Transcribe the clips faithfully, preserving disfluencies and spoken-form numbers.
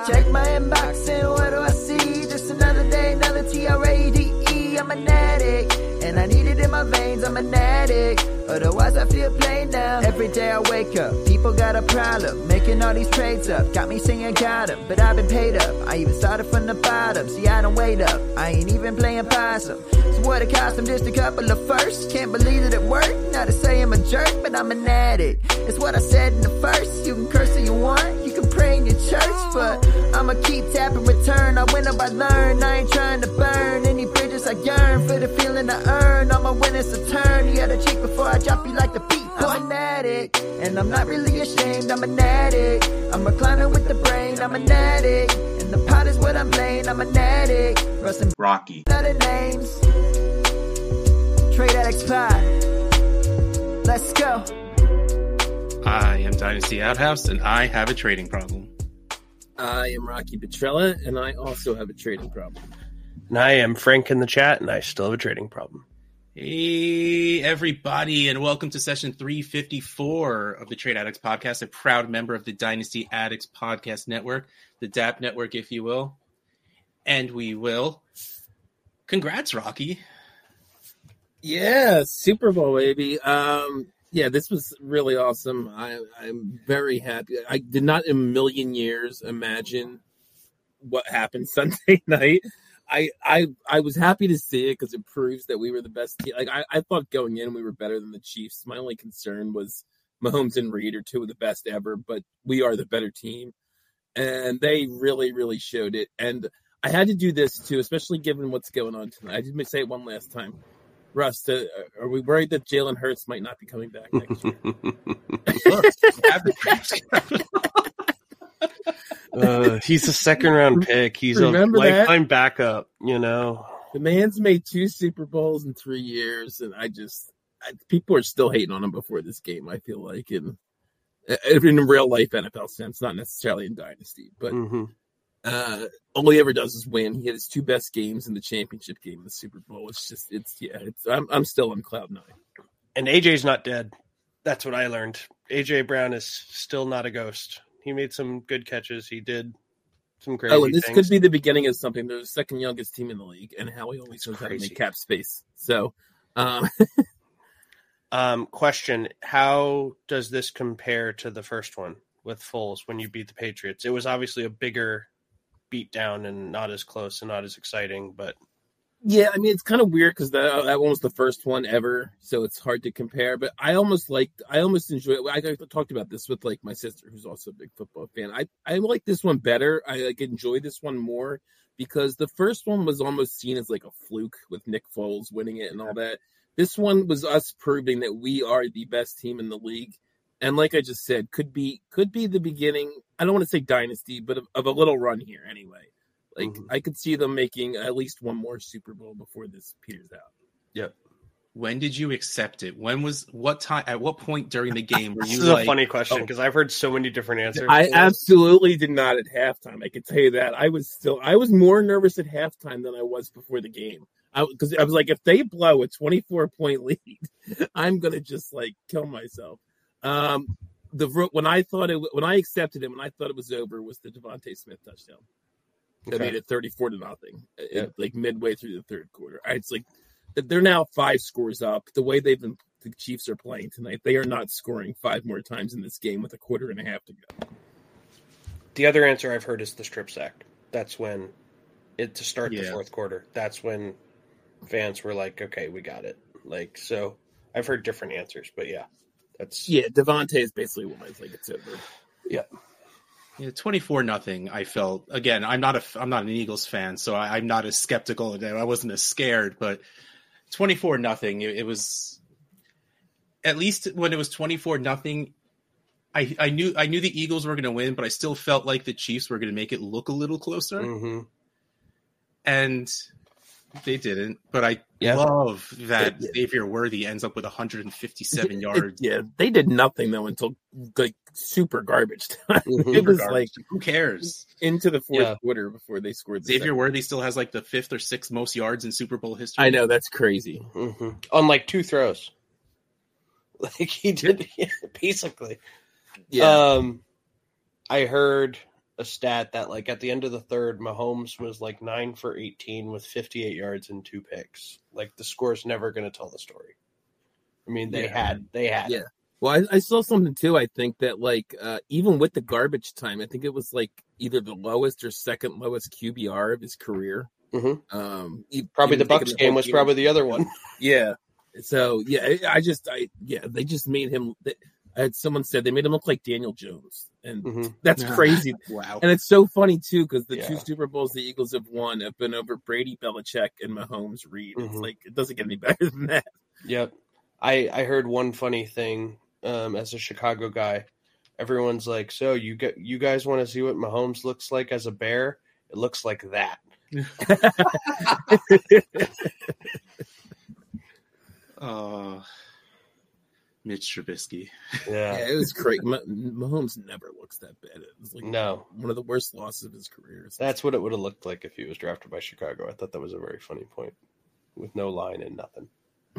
Check my inbox and what do I see? Just another day, another T R A D E. I'm an addict, and I need it in my veins. I'm an addict, otherwise I feel plain now. Every day I wake up, people got a problem, making all these trades up. Got me singing got 'em, but I've been paid up. I even started from the bottom, see I don't wait up. I ain't even playing possum. So what it cost them, just a couple of firsts. Can't believe that it worked, not to say I'm a jerk, but I'm an addict. It's what I said in the first. You can curse if you want, you can pray in your church, but I'ma keep tapping return. I win up, I learn, I ain't trying to burn any bridges. I yearn for the feeling I earn. I'ma win, it's a turn. You gotta cheat before I drop you like the beat. I'm an addict, and I'm not really ashamed. I'm an addict, I'm reclining with the brain. I'm an addict, and the pot is what I'm playing. I'm an addict, Rustin Rocky. Other names, Trade Addicts Pod. Let's go. I am Dynasty Outhouse, and I have a trading problem. I am Rocky Petrella, and I also have a trading problem. And I am Frank in the chat, and I still have a trading problem. Hey, everybody, and welcome to session three fifty-four of the Trade Addicts Podcast, a proud member of the Dynasty Addicts Podcast Network, the D A P Network, if you will. And we will. Congrats, Rocky. Yeah, Super Bowl, baby. Um, yeah, this was really awesome. I, I'm very happy. I did not in a million years imagine what happened Sunday night. I, I I was happy to see it because it proves that we were the best team. Like I, I thought going in we were better than the Chiefs. My only concern was Mahomes and Reed are two of the best ever, but we are the better team. And they really, really showed it. And I had to do this too, especially given what's going on tonight. I did say it one last time. Russ, uh, are we worried that Jalen Hurts might not be coming back next year? uh, he's a second round pick. He's Remember a lifetime that? backup, you know. The man's made two Super Bowls in three years, and I just I, people are still hating on him before this game. I feel like in in a real life N F L sense, not necessarily in Dynasty, but Mm-hmm. uh, all he ever does is win. He had his two best games in the championship game, the Super Bowl. It's just it's yeah. It's I'm I'm still on cloud nine. And A J's not dead. That's what I learned. A J Brown is still not a ghost. He made some good catches. He did some crazy Oh, and this things. could be the beginning of something. They're the second youngest team in the league, and Howie always knows how to crazy. make cap space. So, um, Um, question: how does this compare to the first one with Foles when you beat the Patriots? It was obviously a bigger beatdown and not as close and not as exciting, but yeah, I mean, it's kind of weird because that, that one was the first one ever, so it's hard to compare. But I almost liked, I almost enjoyed it. I talked about this with like my sister, who's also a big football fan. I, I like this one better. I like enjoy this one more because the first one was almost seen as like a fluke with Nick Foles winning it and all that. This one was us proving that we are the best team in the league. And like I just said, could be could be the beginning, I don't want to say dynasty, but of, of a little run here anyway. Like, mm-hmm. I could see them making at least one more Super Bowl before this peters out. Yep. When did you accept it? When was, what time, at what point during the game were you This is like, a funny question because oh. I've heard so many different answers. I absolutely did not at halftime. I can tell you that. I was still, I was more nervous at halftime than I was before the game. Because I, I was like, if they blow a twenty-four point lead, I'm going to just like kill myself. Um, the when I thought it, when I accepted it, when I thought it was over, was the Devontae Smith touchdown. That Okay. made it thirty-four to nothing. Yeah. It, like midway through the third quarter. It's like they're now five scores up. The way they've been, the Chiefs are playing tonight, they are not scoring five more times in this game with a quarter and a half to go. The other answer I've heard is the strip sack. That's when it to start the Yeah. fourth quarter. That's when fans were like, "Okay, we got it." Like, so I've heard different answers, but yeah, that's Yeah, Devontae is basically when I was like, it's over. yeah. Yeah, twenty-four nothing. I felt, again, I'm not a, I'm not an Eagles fan, so I, I'm not as skeptical. I wasn't as scared, but twenty-four nothing. It, it was, at least when it was twenty-four nothing, I, I knew, I knew the Eagles were going to win, but I still felt like the Chiefs were going to make it look a little closer. Mm-hmm. And they didn't, but I Yeah. love that Yeah. Xavier Worthy ends up with one hundred fifty-seven It- yards. yeah, they did nothing though until like super garbage time. Mhm. It was Garbage. like Who cares? into the fourth Yeah. quarter before they scored. The Xavier second. Worthy still has like the fifth or sixth most yards in Super Bowl history. I know, that's crazy. Mm-hmm. On like two throws, like he did, yeah, basically. Yeah, Um, I heard a stat that like at the end of the third, Mahomes was like nine for eighteen with fifty-eight yards and two picks. Like the score's never going to tell the story. I mean, they Yeah. had, they had. Yeah. Well, I, I saw something too. I think that like uh, even with the garbage time, I think it was like either the lowest or second lowest Q B R of his career. Mhm. Um, e- Probably even the taking Bucks whole game was year. probably the other one. Yeah. So yeah, I- I just I yeah they just made him. They, I had someone said they made him look like Daniel Jones, and Mhm. that's Yeah. crazy. Wow. And it's so funny too because the Yeah. two Super Bowls the Eagles have won have been over Brady, Belichick, and Mahomes, Reed. It's Mhm. like it doesn't get any better than that. Yep. I, I heard one funny thing um, as a Chicago guy. Everyone's like, so you get you guys want to see what Mahomes looks like as a Bear? It looks like that. Oh, Mitch Trubisky. Yeah, Yeah. it was great. Mah- Mahomes never looks that bad. It was like No. one of the worst losses of his career. That's what it would have looked like if he was drafted by Chicago. I thought that was a very funny point with no line and nothing.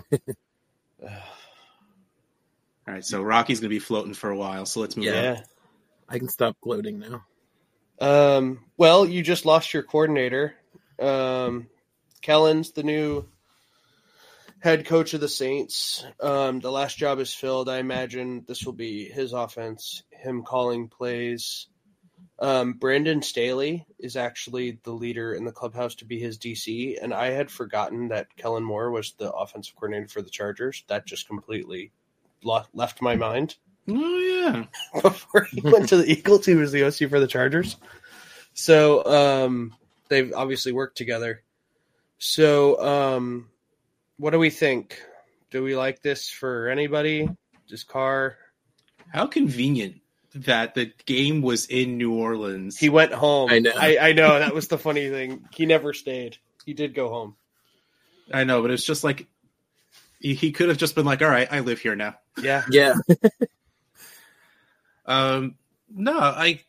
All right, so Rocky's going to be floating for a while, so let's move Yeah. on. Yeah. I can stop gloating now. Um, well, you just lost your coordinator. Um, Kellen's the new head coach of the Saints. Um, the last job is filled. I imagine this will be his offense, him calling plays. Um, Brandon Staley is actually the leader in the clubhouse to be his D C, and I had forgotten that Kellen Moore was the offensive coordinator for the Chargers. That just completely lo- left my mind. Oh, yeah. Before he went to the Eagles, he was the O C for the Chargers. So um, they've obviously worked together. So um, what do we think? Do we like this for anybody? Just Carr? How convenient that the game was in New Orleans. He went home. I know. I, I know. That was the funny thing. He never stayed. He did go home. I know, but it's just like he, he could have just been like, all right, I live here now. Yeah. Yeah, Um, no, I.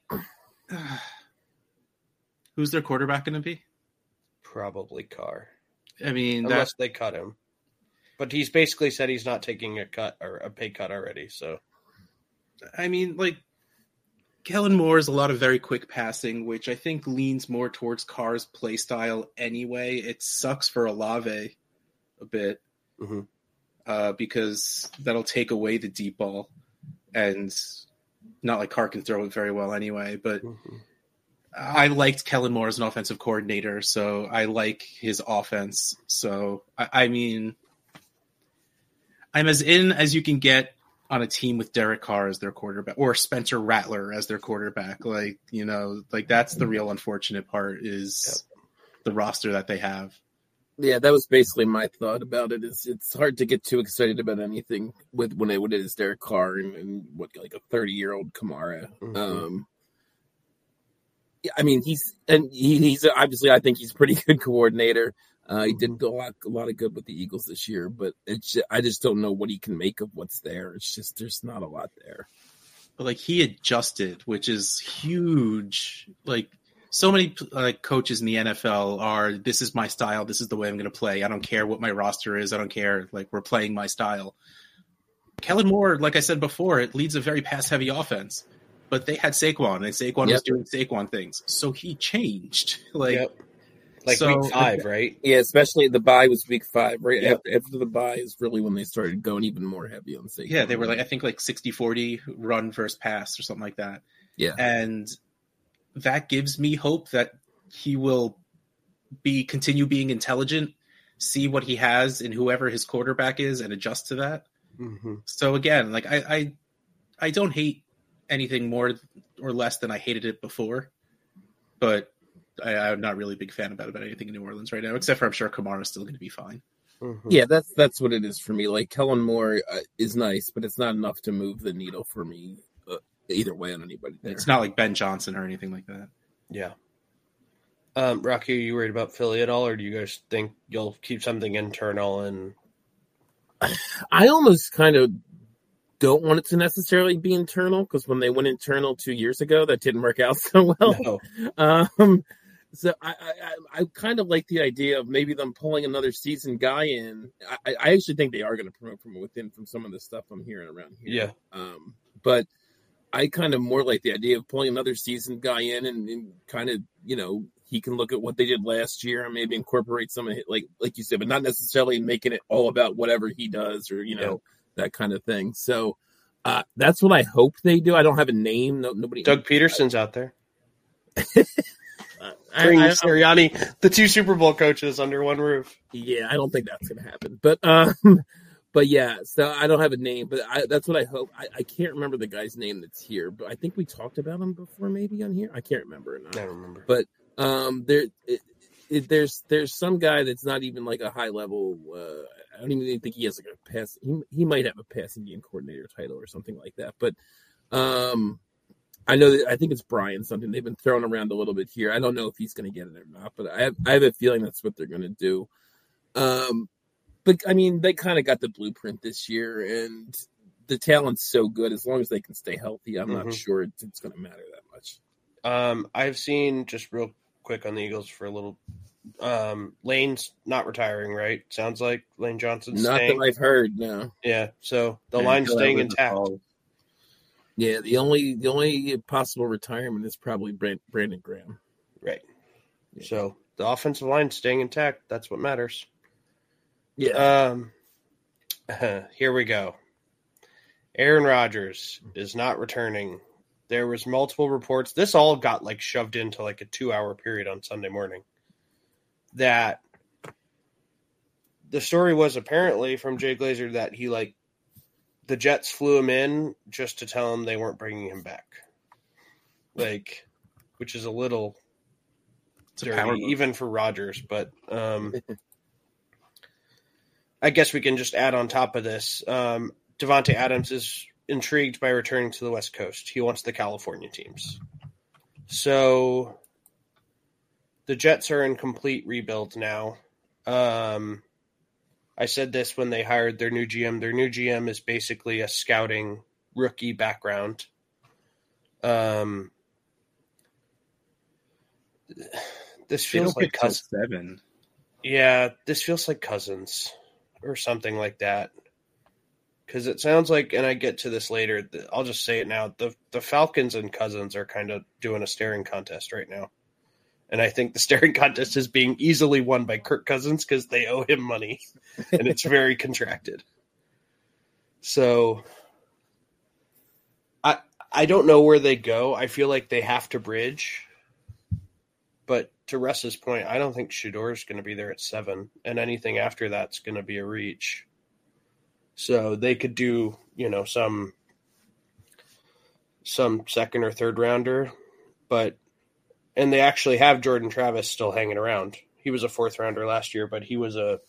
Who's their quarterback going to be? Probably Carr. I mean, that, Unless they cut him. But he's basically said he's not taking a cut or a pay cut already. So I mean, like, Kellen Moore is a lot of very quick passing, which I think leans more towards Carr's play style anyway. It sucks for Olave a bit Mhm. uh, because that'll take away the deep ball, and not like Carr can throw it very well anyway. But Mhm. I liked Kellen Moore as an offensive coordinator, so I like his offense. So, I, I mean, I'm as in as you can get on a team with Derek Carr as their quarterback or Spencer Rattler as their quarterback. Like, you know, like that's the real unfortunate part is the roster that they have. yeah, that was basically my thought about it. Is it's hard to get too excited about anything with when it, when it is Derek Carr and, and what like a thirty year old Kamara. Mhm. Um, yeah, I mean he's and he, he's obviously I think he's a pretty good coordinator. Uh, he did a lot a lot of good with the Eagles this year, but it's just, I just don't know what he can make of what's there. It's just there's not a lot there. But like he adjusted, which is huge. Like so many like coaches in the N F L are, this is my style. This is the way I'm going to play. I don't care what my roster is. I don't care. Like we're playing my style. Kellen Moore, like I said before, it leads a very pass heavy offense, but they had Saquon and Saquon was Yep. doing Saquon things. So he changed. Like, Yep. Like so- week five, right? Yeah, especially the bye was week five. Right Yep. after, after the bye is really when they started going even more heavy on Saquon. yeah, they were like, I think like sixty forty run versus pass or something like that. Yeah. And that gives me hope that he will be continue being intelligent, see what he has in whoever his quarterback is and adjust to that. Mm-hmm. So again, like I, I, I don't hate anything more or less than I hated it before, but I, I'm not really a big fan about about anything in New Orleans right now, except for I'm sure Kamara's still going to be fine. Mm-hmm. Yeah, that's that's what it is for me. Like Kellen Moore uh, is nice, but it's not enough to move the needle for me uh, either way on anybody there. It's not like Ben Johnson or anything like that. Yeah. Um, Rocky, are you worried about Philly at all, or do you guys think you'll keep something internal and I almost kind of don't want it to necessarily be internal because when they went internal two years ago, that didn't work out so well. no? Um, so I, I, I kind of like the idea of maybe them pulling another seasoned guy in. I, I actually think they are going to promote from within from some of the stuff I'm hearing around here. Yeah. Um, but I kind of more like the idea of pulling another seasoned guy in and, and kind of, you know, he can look at what they did last year and maybe incorporate some of it, like like you said, but not necessarily making it all about whatever he does or, you know, yeah. that kind of thing. So uh, that's what I hope they do. I don't have a name. No, nobody. Doug Peterson's out there. Bring Sirianni, the two Super Bowl coaches under one roof. Yeah, I don't think that's going to happen. But um, but yeah, so I don't have a name, but I, that's what I hope. I, I can't remember the guy's name that's here, but I think we talked about him before, maybe on here. I can't remember. Or not. I don't remember. But um, there, it, it, there's there's some guy that's not even like a high level. Uh, I don't even think he has like a pass. He he might have a passing game coordinator title or something like that. But um. I know that I think it's Brian something. They've been throwing around a little bit here. I don't know if he's going to get it or not, but I have I have a feeling that's what they're going to do. Um, but I mean, they kind of got the blueprint this year, and the talent's so good. As long as they can stay healthy, I'm mm-hmm. not sure it's, it's going to matter that much. Um, I've seen just real quick on the Eagles for a little. Um, Lane's not retiring, right? Sounds like Lane Johnson's not staying. that I've heard. No. Yeah, so the yeah, line's staying intact. Yeah, the only the only possible retirement is probably Brandon Graham. Right. Yeah. So the offensive line staying intact, that's what matters. Yeah. Um. Uh, here we go. Aaron Rodgers is not returning. There was multiple reports. This all got like shoved into like a two-hour period on Sunday morning. That the story was apparently from Jay Glazer that he like the Jets flew him in just to tell him they weren't bringing him back. Like, which is a little it's dirty, a even for Rodgers. But um, I guess we can just add on top of this. Um, Davante Adams is intrigued by returning to the West Coast. He wants the California teams. So the Jets are in complete rebuild now. Um I said this when they hired their new G M. Their new G M is basically a scouting rookie background. Um, this feels like Cousins. Seven. Yeah, this feels like Cousins or something like that. Because it sounds like, and I get to this later, I'll just say it now, the, the Falcons and Cousins are kind of doing a staring contest right now. And I think the staring contest is being easily won by Kirk Cousins because they owe him money, and it's very contracted. So I I don't know where they go. I feel like they have to bridge. But to Russ's point, I don't think Shedeur is going to be there at seven, and anything after that's going to be a reach. So they could do, you know, some some second or third rounder, but. And they actually have Jordan Travis still hanging around. He was a fourth rounder last year, but he was a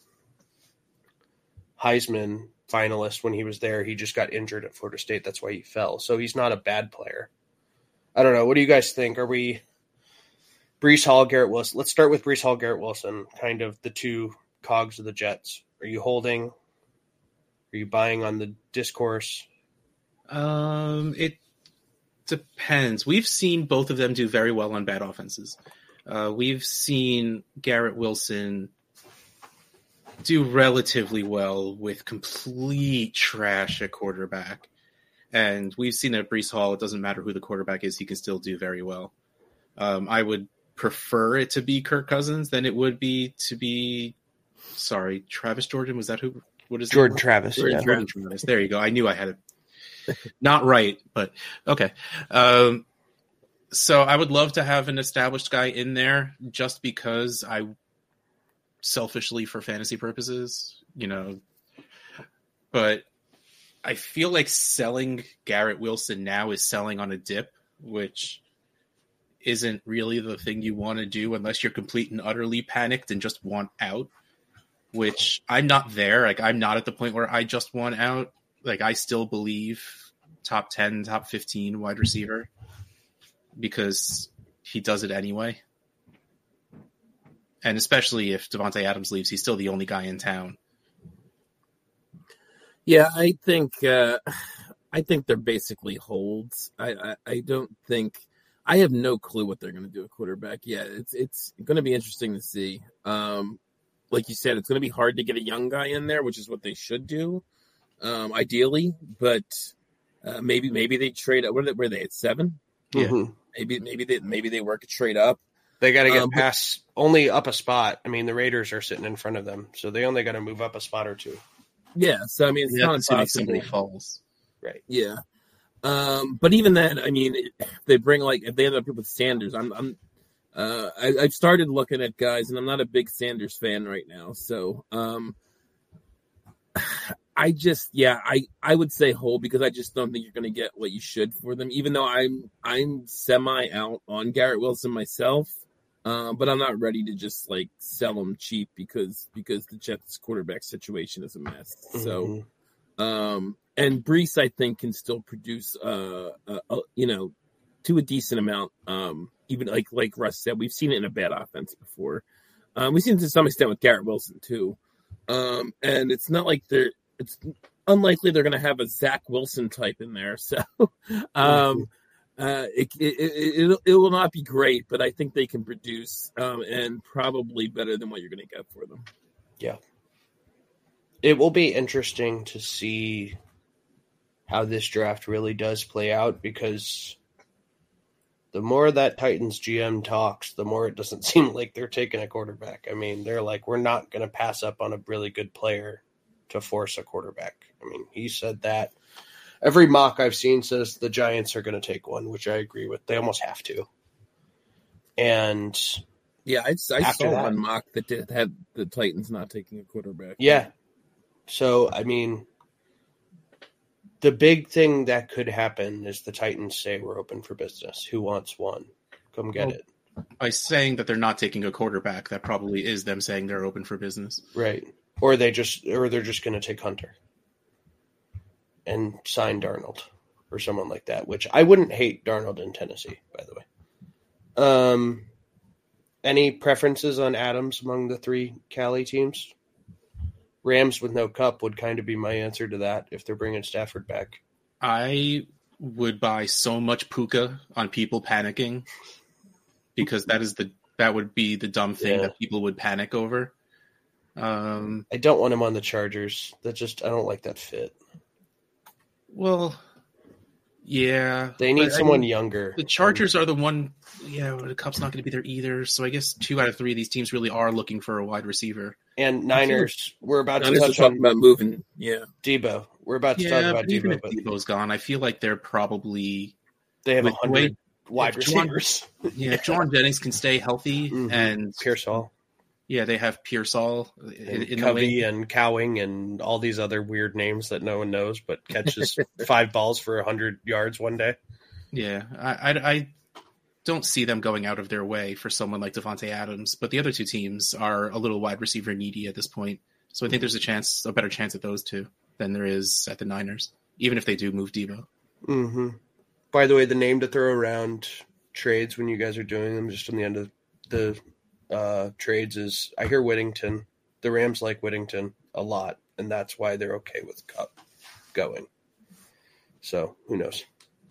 Heisman finalist when he was there. He just got injured at Florida State. That's why he fell. So he's not a bad player. I don't know. What do you guys think? Are we Breece Hall, Garrett Wilson? Let's start with Breece Hall, Garrett Wilson, kind of the two cogs of the Jets. Are you holding? Are you buying on the discourse? Um, it depends. We've seen both of them do very well on bad offenses. Uh, we've seen Garrett Wilson do relatively well with complete trash at quarterback. And we've seen at Breece Hall, it doesn't matter who the quarterback is, he can still do very well. Um, I would prefer it to be Kirk Cousins than it would be to be, sorry, Travis Jordan. Was that who? What is Jordan Travis? Jordan, yeah. Jordan Travis. There you go. I knew I had it. Not right, but okay. Um, so I would love to have an established guy in there just because I selfishly for fantasy purposes, you know, but I feel like selling Garrett Wilson now is selling on a dip, which isn't really the thing you want to do unless you're complete and utterly panicked and just want out, which I'm not there. Like I'm not at the point where I just want out. Like I still believe top ten, top fifteen wide receiver because he does it anyway. And especially if Davante Adams leaves, he's still the only guy in town. Yeah, I think uh, I think they're basically holds. I, I, I don't think I have no clue what they're going to do at quarterback. Yeah, it's it's going to be interesting to see. Um, like you said, it's going to be hard to get a young guy in there, which is what they should do, um, ideally. But Uh, maybe maybe they trade up. Where were they at seven? Yeah. Mhm. Maybe maybe they maybe they work a trade up. They got to get Um, but- past only up a spot. I mean, the Raiders are sitting in front of them, so they only got to move up a spot or two. Yeah, so I mean, it's You have not to see if impossible. somebody falls. Right. Yeah, um, but even then, I mean, if they bring like if they end up with Sanders, I'm I'm uh, I, I've started looking at guys, and I'm not a big Sanders fan right now. So um, I just yeah, I I would say hold because I just don't think you're going to get what you should for them. Even though I'm I'm semi out on Garrett Wilson myself. Uh, but I'm not ready to just like sell them cheap because because the Jets quarterback situation is a mess. So, Mhm. um, and Brees I think can still produce, uh, uh, uh, you know, to a decent amount. Um, even like like Russ said, we've seen it in a bad offense before. Um, we've seen it to some extent with Garrett Wilson too. Um, and it's not like they're it's unlikely they're going to have a Zach Wilson type in there. So, um. Uh, it, it, it, it, it will not be great, but I think they can produce um, and probably better than what you're going to get for them. Yeah. It will be interesting to see how this draft really does play out because the more that Titans G M talks, the more it doesn't seem like they're taking a quarterback. I mean, they're like, we're not going to pass up on a really good player to force a quarterback. I mean, he said that. Every mock I've seen says the Giants are going to take one, which I agree with. They almost have to. And Yeah, I, I After saw that- one mock that did, had the Titans not taking a quarterback. yeah. So, I mean, the big thing that could happen is the Titans say we're open for business. Who wants one? Come get Well- it. By saying that they're not taking a quarterback, that probably is them saying they're open for business. Right. Or they just or they're just going to take Hunter and sign Darnold or someone like that, which I wouldn't hate Darnold in Tennessee, by the way. Um, any preferences on Adams among the three Cali teams? Rams with no Cup would kind of be my answer to that if they're bringing Stafford back. I would buy so much Puka on people panicking because that is the that would be the dumb thing Yeah. that people would panic over. Um, I don't want him on the Chargers. That just I don't like that fit. well, yeah, They need but I someone mean, younger. The Chargers are the one. Yeah, the Cup's not going to be there either. So I guess two out of three of these teams really are looking for a wide receiver. And Niners, we're about to Niners are touch talking on about moving. Yeah, Debo. We're about to Yeah, talk about but even Debo, if but Debo's gone, I feel like they're probably they have a with the way- hundred wide if John- receivers. yeah. If Jordan Jennings can stay healthy, Mhm. and Pearsall, yeah, they have Pearsall in, and in the Covey, wing. and Cowing, and all these other weird names that no one knows, but catches five balls for a hundred yards one day. Yeah, I, I, I don't see them going out of their way for someone like Devontae Adams, but the other two teams are a little wide receiver needy at this point. So I think there's a chance, a better chance at those two than there is at the Niners, even if they do move Debo. Mm-hmm. By the way, the name to throw around trades when you guys are doing them, just on the end of the uh, trades, is I hear Whittington. The Rams like Whittington a lot, and that's why they're okay with Cup going. So who knows?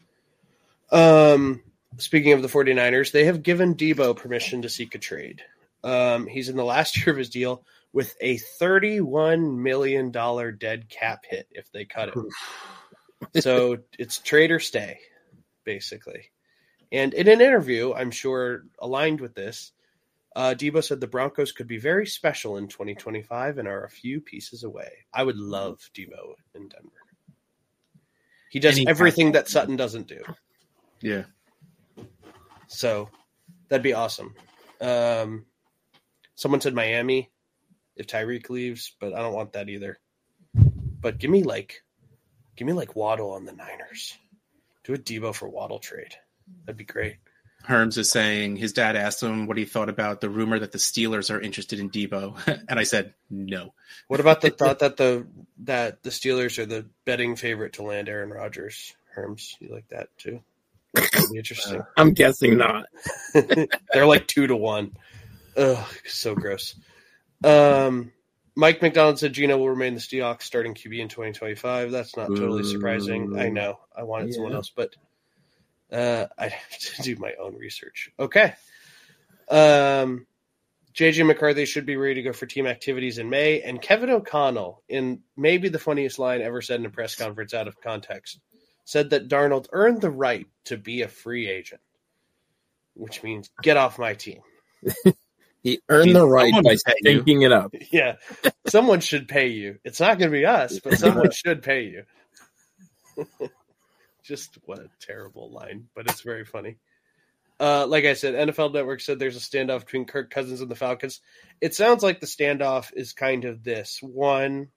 Um, speaking of the 49ers, they have given Debo permission to seek a trade. Um, he's in the last year of his deal with a thirty-one million dollars dead cap hit if they cut him. So it's trade or stay, basically. And in an interview, I'm sure aligned with this, uh, Debo said the Broncos could be very special in twenty twenty-five and are a few pieces away. I would love Debo in Denver. He does Any everything kind. that Sutton doesn't do. Yeah. So that'd be awesome. Um, someone said Miami if Tyreek leaves, but I don't want that either. But give me like, give me like Waddle on the Niners. Do a Debo for Waddle trade. That'd be great. Herms is saying his dad asked him what he thought about the rumor that the Steelers are interested in Debo, and I said no. What about the thought that the that the Steelers are the betting favorite to land Aaron Rodgers? Herms, you like that too? That'd be interesting. I'm guessing not. They're like two to one. Ugh, so gross. Um, Mike McDonald said Gino will remain the Seahawks starting Q B in twenty twenty-five. That's not totally surprising. I know. I wanted someone Yeah. else, but uh, I'd have to do my own research. Okay. Um, J J McCarthy should be ready to go for team activities in May. And Kevin O'Connell, in maybe the funniest line ever said in a press conference out of context, said that Darnold earned the right to be a free agent, which means get off my team. He earned the right by stinking it up. Yeah. Someone should pay you. It's not going to be us, but someone should pay you. Just what a terrible line, but it's very funny. Uh, like I said, N F L Network said there's a standoff between Kirk Cousins and the Falcons. It sounds like the standoff is kind of this. One,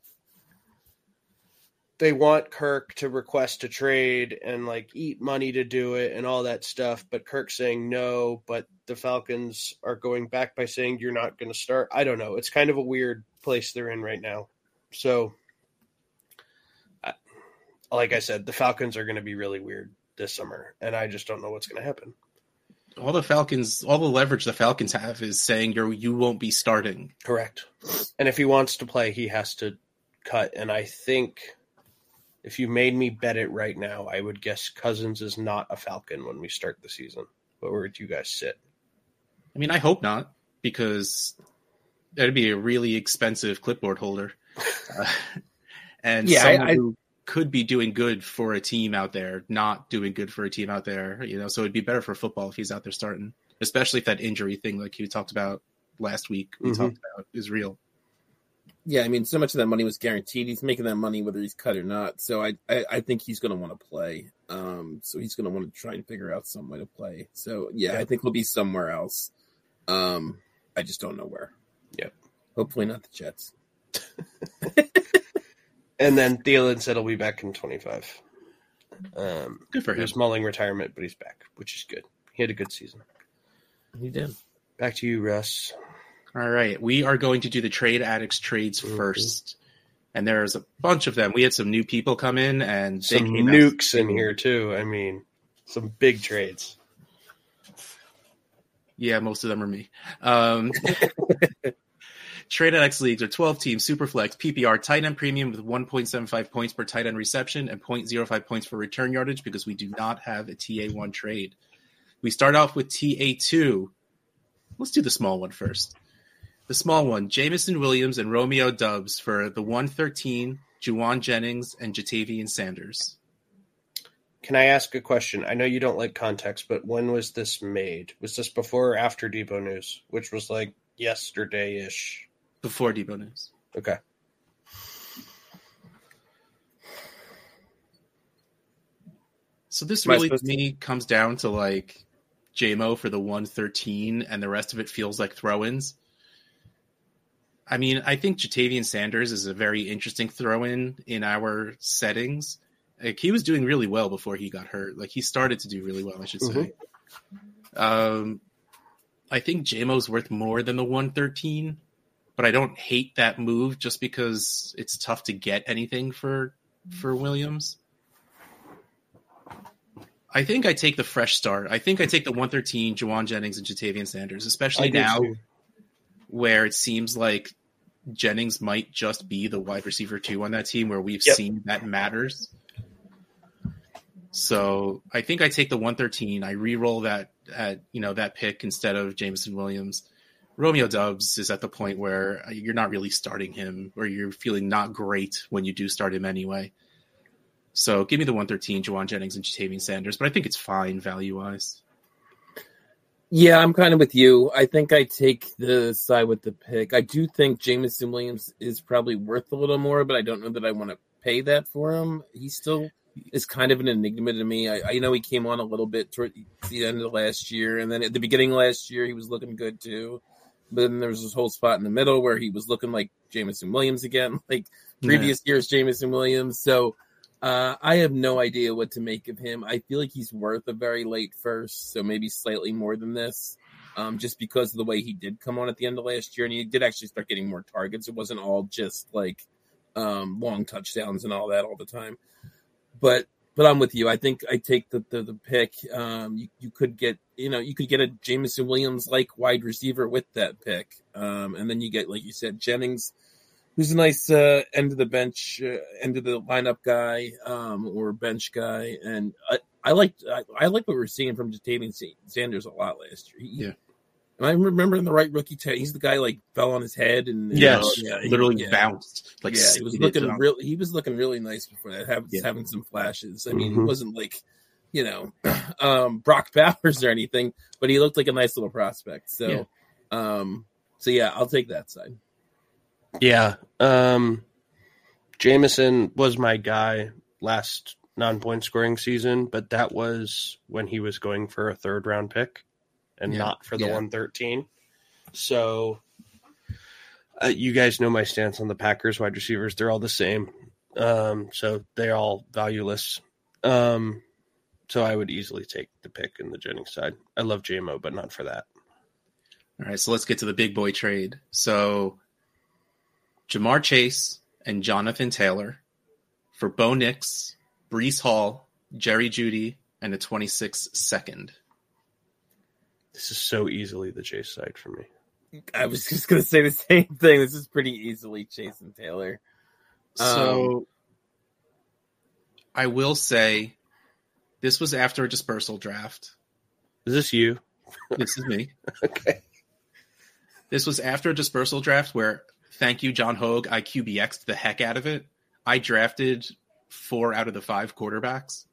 they want Kirk to request a trade and like eat money to do it and all that stuff, but Kirk's saying no, but the Falcons are going back by saying you're not going to start. I don't know. It's kind of a weird place they're in right now. So, I, like I said, the Falcons are going to be really weird this summer, and I just don't know what's going to happen. All the Falcons, all the leverage the Falcons have is saying you're you won't be starting. Correct. And if he wants to play, he has to cut. And I think if you made me bet it right now, I would guess Cousins is not a Falcon when we start the season. But where would you guys sit? I mean, I hope not, because that'd be a really expensive clipboard holder. Uh, and yeah, someone I, I, who could be doing good for a team out there, not doing good for a team out there, you know, so it'd be better for football if he's out there starting, especially if that injury thing, like you talked about last week, we Mm-hmm. talked about is real. yeah, I mean, so much of that money was guaranteed. He's making that money whether he's cut or not. So I, I, I think he's going to want to play. Um, so he's going to want to try and figure out some way to play. So yeah, Yeah. I think he'll be somewhere else. Um, I just don't know where. Yep. Hopefully not the Jets. And then Thielen said he'll be back in twenty-five. Um, Good for him. There's mulling retirement, but he's back, which is good. He had a good season. He did. Back to you, Russ. All right, we are going to do the Trade Addicts trades Mhm. first. And there's a bunch of them. We had some new people come in, and they Some came out- nukes in here, too. I mean, some big trades. Yeah, most of them are me. Um, Trade Addicts leagues are twelve teams, Superflex, P P R, tight end premium with one point seven five points per tight end reception and zero point zero five points for return yardage because we do not have a T A one trade. We start off with T A two. Let's do the small one first. The small one, Jamison Williams and Romeo Doubs for the one thirteen, Juwan Jennings and Jatavian Sanders. Can I ask a question? I know you don't like context, but when was this made? Was this before or after Debo News, which was like yesterday-ish? Before Debo News. Okay. So this Am I really, to supposed to- me, comes down to like J M O for the one thirteen, and the rest of it feels like throw-ins. I mean, I think Jatavian Sanders is a very interesting throw-in in our settings. Like, he was doing really well before he got hurt. Like, he started to do really well, I should say. Um, I think J M O's worth more than the one thirteen, but I don't hate that move just because it's tough to get anything for for Williams. I think I take the fresh start. I think I take the one thirteen, Juwan Jennings and Jatavian Sanders, especially I do now too. where it seems like Jennings might just be the wide receiver two on that team where we've Yep. seen that matters. So I think I take the one thirteen. I re-roll that at you know that pick instead of Jameson Williams. Romeo Doubs is at the point where you're not really starting him, or you're feeling not great when you do start him anyway. So give me the one thirteen, Juwan Jennings and Jatavian Sanders, but I think it's fine value-wise. Yeah, I'm kind of with you. I think I take the side with the pick. I do think Jamison Williams is probably worth a little more, but I don't know that I want to pay that for him. He still is kind of an enigma to me. I, I know he came on a little bit toward the end of last year, and then at the beginning of last year, he was looking good too. But then there was this whole spot in the middle where he was looking like Jamison Williams again, like previous yeah. year's Jamison Williams. So uh, I have no idea what to make of him. I feel like he's worth a very late first, so maybe slightly more than this, um, just because of the way he did come on at the end of last year, and he did actually start getting more targets. It wasn't all just like um, long touchdowns and all that all the time. But but I'm with you. I think I take the the, the pick. Um, you you could get you know you could get a Jamison Williams like wide receiver with that pick, um, and then you get, like you said, Jennings, who's a nice uh, end of the bench, uh, end of the lineup guy, um, or bench guy. And I, I like I, I like what we're seeing from Jatavian Sanders a lot last year. He, yeah, Am I remembering the right rookie tag? He's the guy like fell on his head and Yes, you know, yeah, literally he, yeah. bounced. Like yeah, he was skated looking down. real. He was looking really nice before that. Having, Yeah. having some flashes. I mean, he Mhm. wasn't like, you know, um, Brock Bowers or anything, but he looked like a nice little prospect. So, Yeah. um, so yeah, I'll take that side. Yeah. Um, Jameson was my guy last non-point scoring season, but that was when he was going for a third round pick and Yeah. not for the Yeah. one thirteen. So uh, you guys know my stance on the Packers wide receivers. They're all the same. Um, so they're all valueless. Um, so I would easily take the pick in the Jennings side. I love J M O, but not for that. All right, so let's get to the big boy trade. So Jamar Chase and Jonathan Taylor for Bo Nix, Breece Hall, Jerry Jeudy, and a twenty-six second. This is so easily the Chase side for me. I was just gonna say the same thing. This is pretty easily Chase and Taylor. So I will say this was after a dispersal draft. Is this you? This is me. Okay. This was after a dispersal draft where, thank you, John Hogue, I Q B X'd the heck out of it. I drafted four out of the five quarterbacks.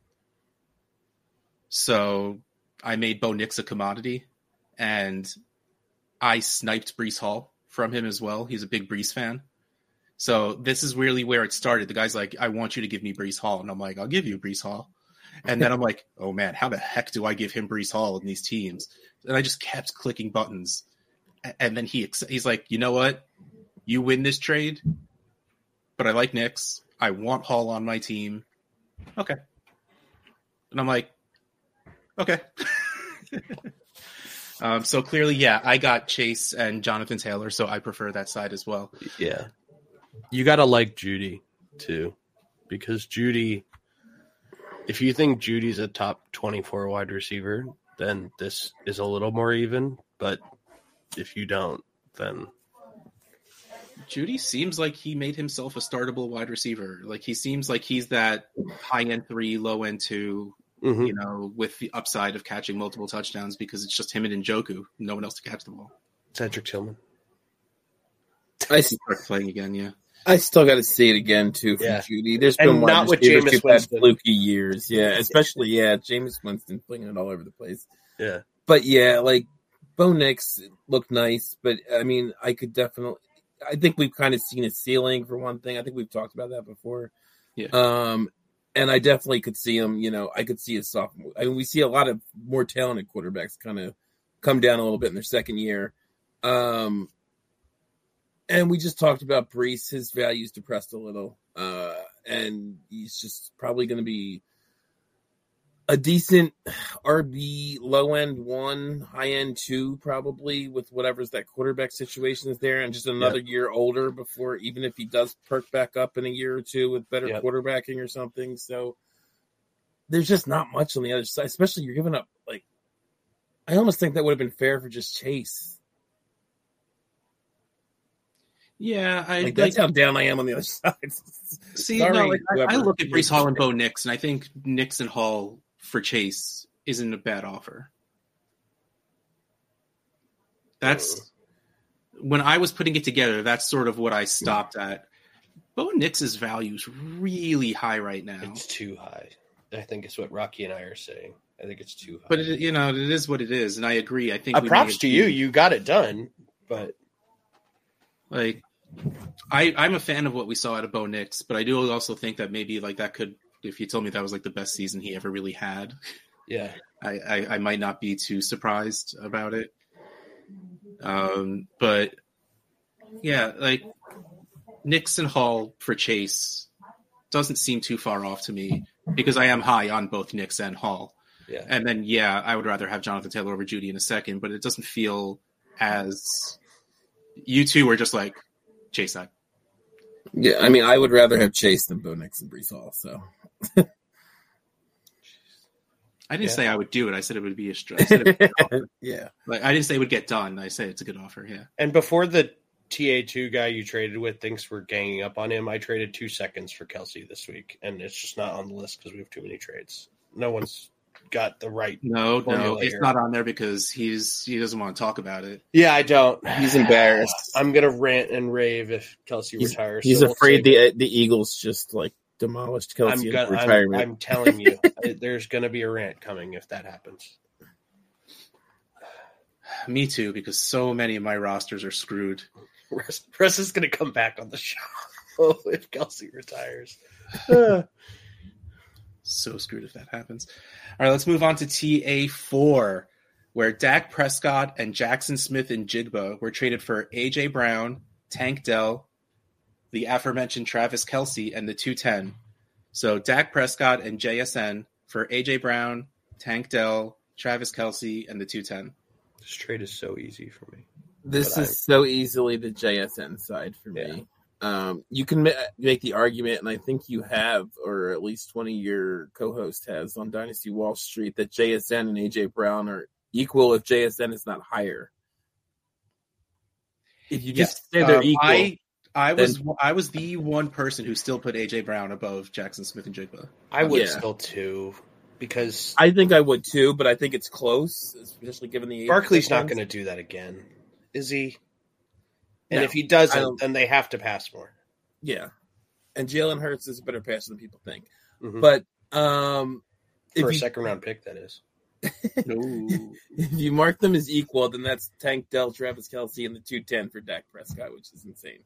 So I made Bo Nix a commodity, and I sniped Breece Hall from him as well. He's a big Breece fan. So this is really where it started. The guy's like, I want you to give me Breece Hall. And I'm like, I'll give you Breece Hall. And then I'm like, oh, man, how the heck do I give him Breece Hall in these teams? And I just kept clicking buttons. And then he he's like, you know what? You win this trade, but I like Nix. I want Hall on my team. Okay. And I'm like, okay. um, so clearly, yeah, I got Chase and Jonathan Taylor, so I prefer that side as well. Yeah. You got to like Jeudy, too, because Jeudy, if you think Judy's a top twenty-four wide receiver, then this is a little more even. But if you don't, then Jeudy seems like he made himself a startable wide receiver. Like he seems like he's that high end three, low end two, Mhm. you know, with the upside of catching multiple touchdowns because it's just him and Njoku, no one else to catch the ball. Cedric Tillman. I, He started playing again, yeah. I still got to see it again too for Yeah. Judy. There's And been wide not with receivers Jameis who've had Winston. fluky years, yeah. Especially yeah, Jameis Winston flinging it all over the place. Yeah. But yeah, like Bo Nix looked nice, but I mean, I could definitely. I think we've kind of seen a ceiling for one thing. I think we've talked about that before. Yeah. Um, and I definitely could see him. You know, I could see a sophomore. I mean, we see a lot of more talented quarterbacks kind of come down a little bit in their second year. Um, and we just talked about Breece. His value's depressed a little, uh, and he's just probably going to be a decent R B, low end one, high end two, probably with whatever's that quarterback situation is there, and just another Yep. year older before, even if he does perk back up in a year or two with better Yep. quarterbacking or something. So there's just not much on the other side, especially you're giving up. Like, I almost think that would have been fair for just Chase. Yeah, I Like, that's how down I am on the other side. see. Sorry, no, like, I, I whoever. look at Breece Hall and Bo Nix, and I think Nix and Hall for Chase isn't a bad offer. That's when I was putting it together. That's sort of what I stopped at. Bo Nix's value is really high right now, It's too high. I think it's what Rocky and I are saying. I think it's too high. but it, you know, it is what it is, and I agree. I think uh, we props may to have you. been- You got it done. But Like, I, I'm a fan of what we saw out of Bo Nix, but I do also think that maybe like that could, if you told me that was like the best season he ever really had, yeah, I, I, I might not be too surprised about it. Um, but yeah, like Nix and Hall for Chase doesn't seem too far off to me because I am high on both Nix and Hall. yeah. And then, yeah, I would rather have Jonathan Taylor over Jeudy in a second, but it doesn't feel as you two are just like Chase side. Yeah, I mean, I would rather have Chase than Bo Nix and Breece Hall. So I didn't Yeah. say I would do it. I said it would be a str- I said it would be an offer. yeah, Like I didn't say it would get done. I said it's a good offer. Yeah. And before the T A two guy you traded with thinks we're ganging up on him, I traded two seconds for Kelsey this week, and it's just not on the list because we have too many trades. No one's got the right. No, no, formula it's here. not on there because he's he doesn't want to talk about it. Yeah, I don't. He's embarrassed. I'm gonna rant and rave if Kelsey He's, retires. he's so we'll afraid save it. the the Eagles just like demolished I'm, Kelsey in gonna, I'm, retirement. I'm telling you, there's gonna be a rant coming if that happens. Me too, because so many of my rosters are screwed. Russ, Russ is gonna come back on the show if Kelsey retires. So screwed if that happens. All right, let's move on to T A four, where Dak Prescott and Jackson Smith and Jigba were traded for A J Brown, Tank Dell, the aforementioned Travis Kelce, and the two ten. So Dak Prescott and J S N for A J Brown, Tank Dell, Travis Kelce, and the two ten. This trade is so easy for me. This But is I- so easily the J S N side for Yeah. me. Um, you can ma- make the argument, and I think you have, or at least one of your co-hosts has on Dynasty Wall Street, that J S N and A J Brown are equal if J S N is not higher. If you just say they're Um, equal, I I was then- I was the one person who still put A J Brown above Jackson Smith and Jigba. I would Yeah. still too, because I think I would too, but I think it's close, especially given the Barkley's not going to do that again, is he? And No, if he I doesn't, don't- then they have to pass more. Yeah, and Jalen Hurts is a better passer than people think. Mhm. But um, For if a you, second round pick, that is. No. if you mark them as equal, then that's Tank Dell, Travis Kelce, and the two ten for Dak Prescott, which is insane.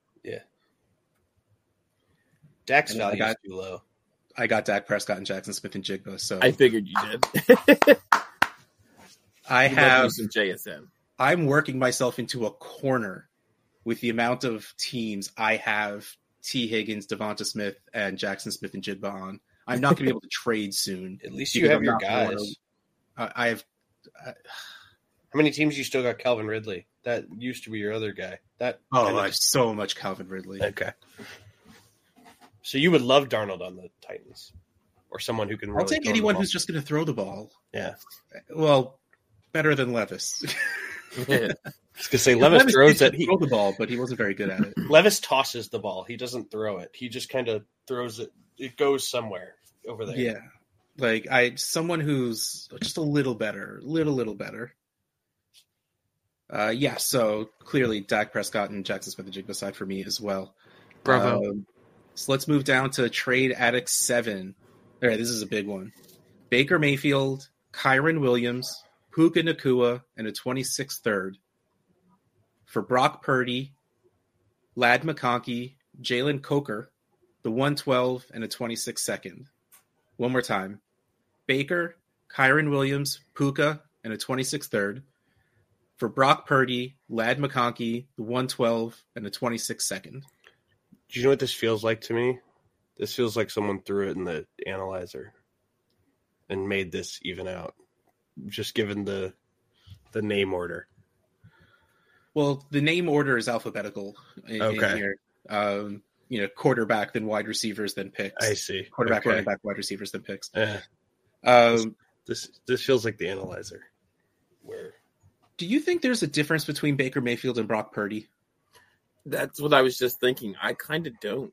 Dak's And I value got- is too low. I got Dak Prescott and Jackson Smith and Jigba, so I figured you did. I You love have using J S N. I'm working myself into a corner with the amount of teams I have T. Higgins, Devonta Smith, and Jackson Smith and Jigba on. I'm not going to be able to trade soon. At least you because have I'm your not guys. one of- I I have. I, How many teams you still got? Calvin Ridley. That used to be your other guy. That oh, kinda I have so much Calvin Ridley. okay. So you would love Darnold on the Titans, or someone who can. Really I'll take throw the anyone ball. who's just going to throw the ball. Yeah. Well, better than Levis. I was gonna say Levis throws did it. He, throw the ball, but he wasn't very good at it. Levis tosses the ball. He doesn't throw it. He just kind of throws it. It goes somewhere over there. Yeah, like I someone who's just a little better, little little better. Uh, yeah, so clearly Dak Prescott and Jackson Smith and Jigba side for me as well. Bravo. Um, so let's move down to Trade Addict seven. All right, this is a big one. Baker Mayfield, Kyron Williams, Puka Nacua, and a twenty-sixth third for Brock Purdy, Lad McConkey, Jalen Coker, the one twelve, and a twenty-sixth second. One more time. Baker, Kyron Williams, Puka, and a twenty-sixth third for Brock Purdy, Lad McConkey, the one twelve, and a twenty-sixth second. Do you know what this feels like to me? This feels like someone threw it in the analyzer and made this even out, just given the the name order. Well, the name order is alphabetical in, in Okay. here. Um, you know, quarterback, then wide receivers, then picks. I see. Quarterback, Okay. running back, wide receivers, then picks. Eh, Um, this this feels like the analyzer. Where do you think there's a difference between Baker Mayfield and Brock Purdy? That's what I was just thinking. I kind of don't.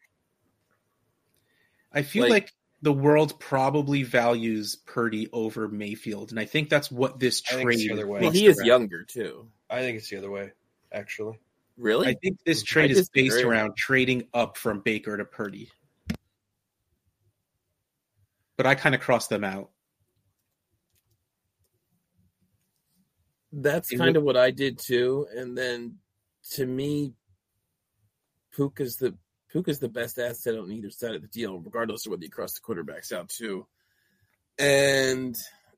I feel Like- like, the world probably values Purdy over Mayfield, and I think that's what this I think trade. it's the other way. Well, looks he is around. younger too. I think it's the other way, actually. Really? I think this I trade is based disagree. around trading up from Baker to Purdy. But I kind of crossed them out. That's Is kind it- of what I did too. And then to me, Puka's the Puka's the best asset on either side of the deal, regardless of whether you cross the quarterbacks out too. And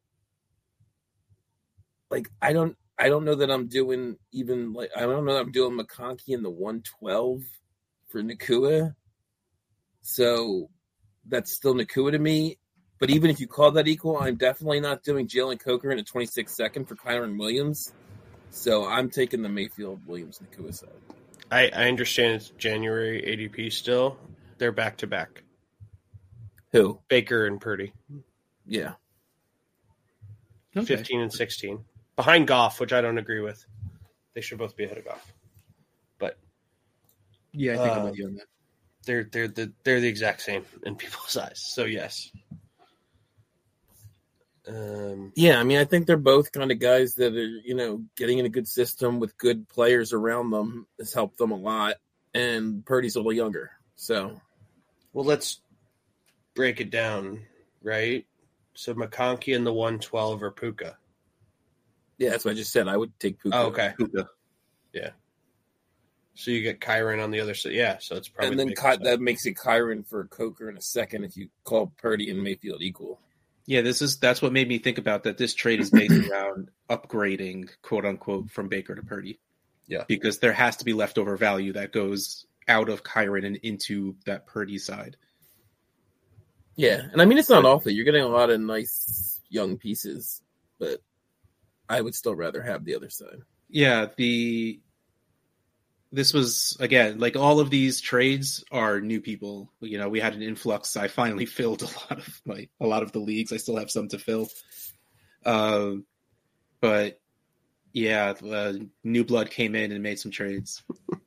like I don't I don't know that I'm doing even like I don't know that I'm doing McConkey in the one twelve for Nacua. So that's still Nacua to me. But even if you call that equal, I'm definitely not doing Jalen Coker in a twenty-sixth second for Kyron Williams. So I'm taking the Mayfield Williams Nacua side. I, I understand it's January A D P still. They're back to back. Who? Baker and Purdy. Yeah. Okay. fifteen and sixteen. Behind Goff, which I don't agree with. They should both be ahead of Goff. But Yeah, I think I'm Uh, with you on that. they're they're the they're the exact same in people's eyes. So yes. Um, Yeah, I mean, I think they're both kind of guys that are, you know, getting in a good system with good players around them has helped them a lot. And Purdy's a little younger, so. well, let's break it down, right? So McConkey in the one twelve or Puka? Yeah, that's what I just said. I would take Puka. Oh, okay. Puka. Yeah. So you get Kyron on the other side. Yeah, so it's probably And then the Ky- Ky- that makes it Kyron for Coker in a second if you call Purdy and Mayfield equal. Yeah, this is that's what made me think about that. This trade is based around upgrading, quote unquote, from Baker to Purdy. Yeah, because there has to be leftover value that goes out of Kyron and into that Purdy side. Yeah, and I mean, it's not awful. You're getting a lot of nice young pieces, but I would still rather have the other side. Yeah, the this was again like all of these trades are new people. You know, we had an influx. I finally filled a lot of my a lot of the leagues. I still have some to fill, uh, but yeah, uh, new blood came in and made some trades.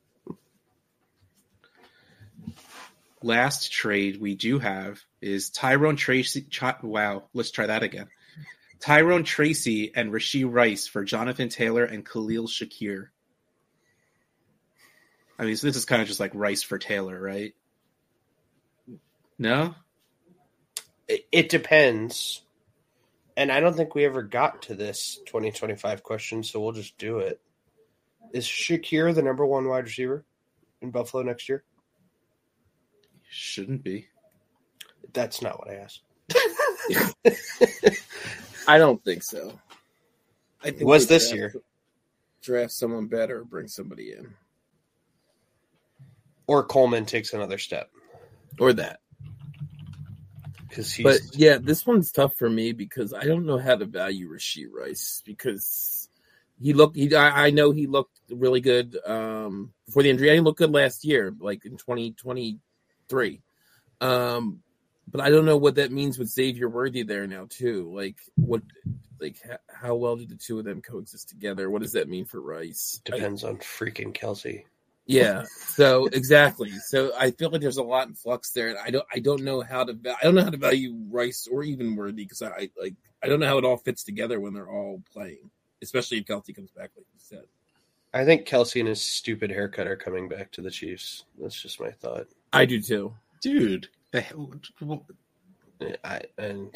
Last trade we do have is Tyrone Tracy. Ch- wow, let's try that again. Tyrone Tracy and Rashee Rice for Jonathan Taylor and Khalil Shakir. I mean, so this is kind of just like Rice for Taylor, right? No? it, it depends. And I don't think we ever got to this twenty twenty-five question, so we'll just do it. Is Shakir the number one wide receiver in Buffalo next year? Shouldn't be. That's not what I asked. I don't think so. I think Was they this draft- year? Draft someone better or bring somebody in. Or Coleman takes another step. Or that. Because he's But yeah, this one's tough for me because I don't know how to value Rashee Rice because he looked. He, I, I know he looked really good um, before the injury. He looked good last year, like in twenty twenty-three. Um, but I don't know what that means with Xavier Worthy there now too. Like what, like how, how well did the two of them coexist together? What does that mean for Rice? depends on freaking Kelsey. Yeah. So exactly. So I feel like there's a lot in flux there, and I don't. I don't know how to. I don't know how to value Rice or even Worthy because I, I like. I don't know how it all fits together when they're all playing, especially if Kelsey comes back, like you said. I think Kelsey and his stupid haircut are coming back to the Chiefs. That's just my thought. I do too, dude. The hell, I and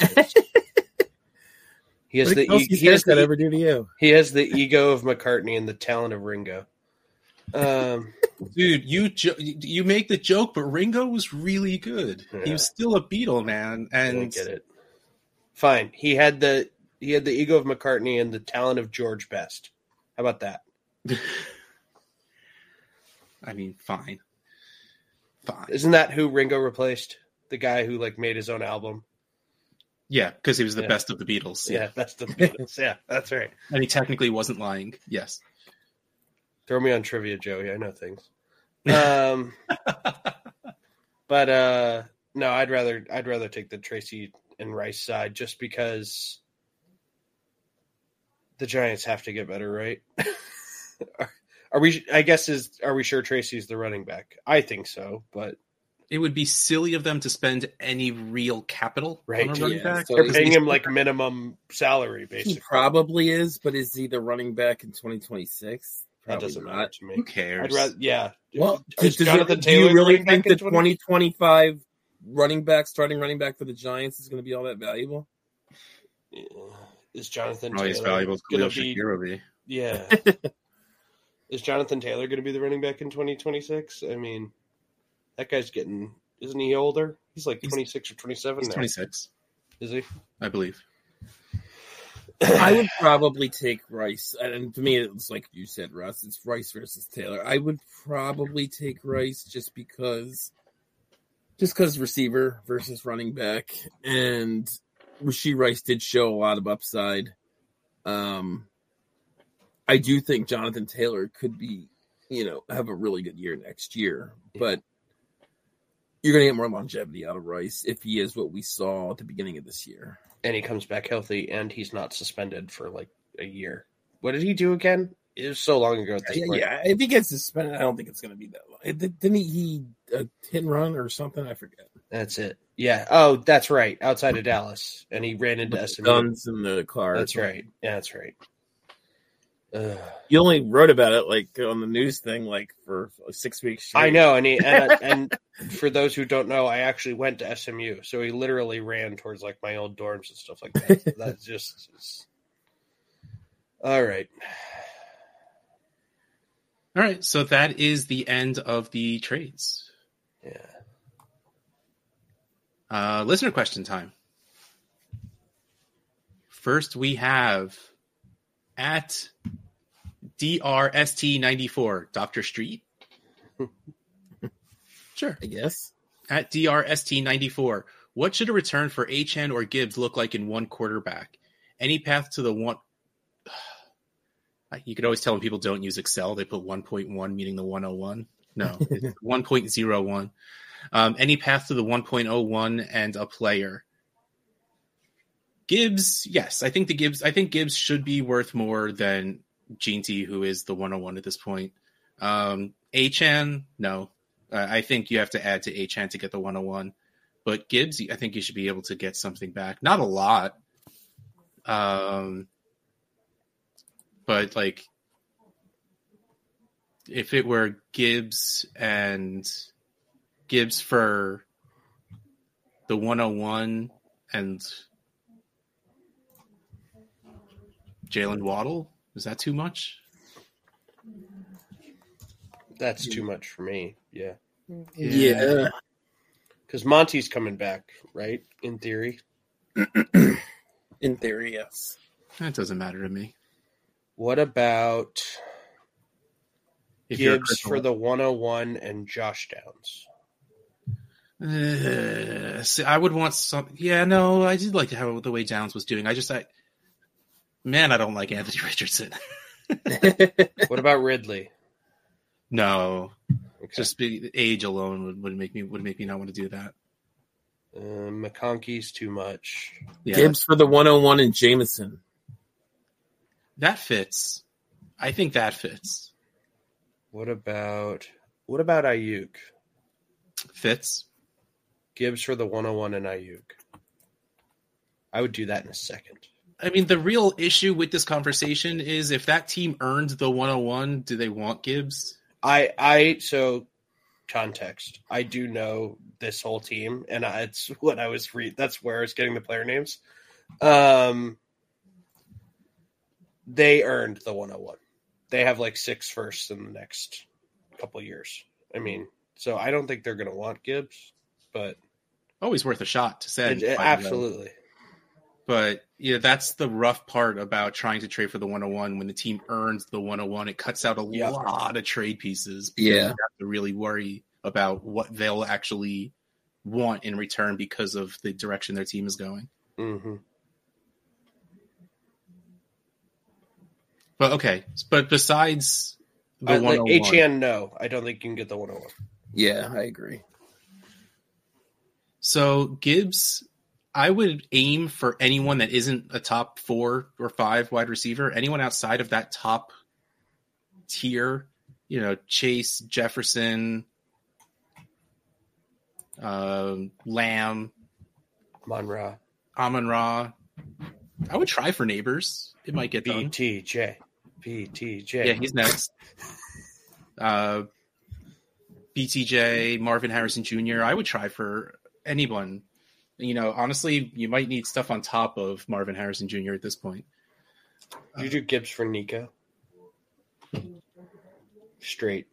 he has what the did Kelsey's he has haircut the, ever do to you? he has the ego of McCartney and the talent of Ringo. Um, dude, you jo- you make the joke, but Ringo was really good. Yeah. He was still a Beatle, man, I and don't get it. Fine, he had the he had the ego of McCartney and the talent of George Best. How about that? I mean, fine, fine. Isn't that who Ringo replaced? The guy who like made his own album. Yeah, because he was the Yeah. best of the Beatles. Yeah, that's the Beatles. Yeah, that's right. And he technically wasn't lying. Yes. Throw me on trivia, Joey. I know things. Um, but uh, no, I'd rather I'd rather take the Tracy and Rice side just because the Giants have to get better, right? are, are we? I guess is are we sure Tracy's the running back? I think so, but It would be silly of them to spend any real capital Right, on a running yeah, back. so they're he's- paying him like minimum salary, He basically. probably is, but is he the running back in twenty twenty-six? That doesn't matter to Who me. cares? I'd rather, yeah. Well, Is does Jonathan it, do Taylor you really running back think in the twenty twenty-five running back, starting running back for the Giants, is going to be all that valuable? Yeah. Is Jonathan Probably as Taylor valuable as gonna Khalil be? Shakir will be. Yeah. Is Jonathan Taylor going to be the running back in twenty twenty-six? I mean, that guy's getting, isn't he older? He's like He's- twenty-six or twenty-seven He's now. twenty-six, Is he? I believe. I would probably take Rice. And to me, it's like you said, Russ, it's Rice versus Taylor. I would probably take Rice just because, just because receiver versus running back. And Rashee Rice did show a lot of upside. Um, I do think Jonathan Taylor could be, you know, have a really good year next year. But you're going to get more longevity out of Rice if he is what we saw at the beginning of this year. And he comes back healthy, and he's not suspended for like a year. What did he do again? It was so long ago at this Yeah, point. yeah, if he gets suspended, I don't think it's going to be that long. It- Didn't he, he a hit and run or something? I forget. That's it. Yeah. Oh, that's right. Outside of Dallas, and he ran into With S the M U. guns in the car. That's right. Yeah, that's right. Ugh. You only wrote about it like on the news thing, like for six weeks. straight. I know, and he, and, and for those who don't know, I actually went to S M U, so he literally ran towards like my old dorms and stuff like that. That's just it's... all right. All right, so that is the end of the trades. Yeah. Uh, listener question time. First, we have at D R S T ninety-four, Doctor Street. Sure. I guess. At D R S T ninety-four, what should a return for Achane or Gibbs look like in one quarterback? Any path to the one... You could always tell when people don't use Excel, they put one point one, meaning the one oh one. No, it's one point oh one. Um, any path to the one point oh one and a player. Gibbs, yes, I think the Gibbs. I think Gibbs should be worth more than Ginty, who is the one oh one at this point. Um, Achane, no, uh, I think you have to add to Achane to get the one oh one. But Gibbs, I think you should be able to get something back. Not a lot, um, but like if it were Gibbs and Gibbs for the one oh one and Jalen Waddle, is that too much? That's too much for me. Yeah. Yeah. Because Monty's coming back, right? In theory. In theory, yes. That doesn't matter to me. What about If you're a Gibbs Crystal- for the one oh one and Josh Downs? Uh, see, I would want some. Yeah, no, I did like how the way Downs was doing. I just, I, man, I don't like Anthony Richardson. What about Ridley? No, Okay. just be, age alone would, would make me would make me not want to do that. Uh, McConkey's too much. Yeah, Gibbs for the one oh one and Jameson. that fits. I think that fits. What about what about Ayuk? Fits. Gibbs for the one oh one and Ayuk. I would do that in a second. I mean, the real issue with this conversation is if that team earned the one oh one, do they want Gibbs? I I so context. I do know this whole team, and I, it's what I was read. That's where I was getting the player names. Um, they earned the one oh one. They have like six firsts in the next couple of years. I mean, so I don't think they're going to want Gibbs, but Always worth a shot to send. it- it- by the way. absolutely. But yeah, that's the rough part about trying to trade for the one oh one. When the team earns the one oh one, it cuts out a Yeah. lot of trade pieces. because Yeah. you have to really worry about what they'll actually want in return because of the direction their team is going. Mm-hmm. But okay, but besides the Uh, one like oh one, H N, no, I don't think you can get the one oh one. Yeah, I agree. so Gibbs, I would aim for anyone that isn't a top four or five wide receiver. Anyone outside of that top tier, you know, Chase, Jefferson, um, Lamb, Monra, Amon-Ra. I would try for Neighbors. It might get B done. T J, B T J. Yeah, he's next. Uh, B T J, Marvin Harrison Junior I would try for anyone. You know, honestly, you might need stuff on top of Marvin Harrison Junior at this point. Did you do Gibbs for Nico? Straight.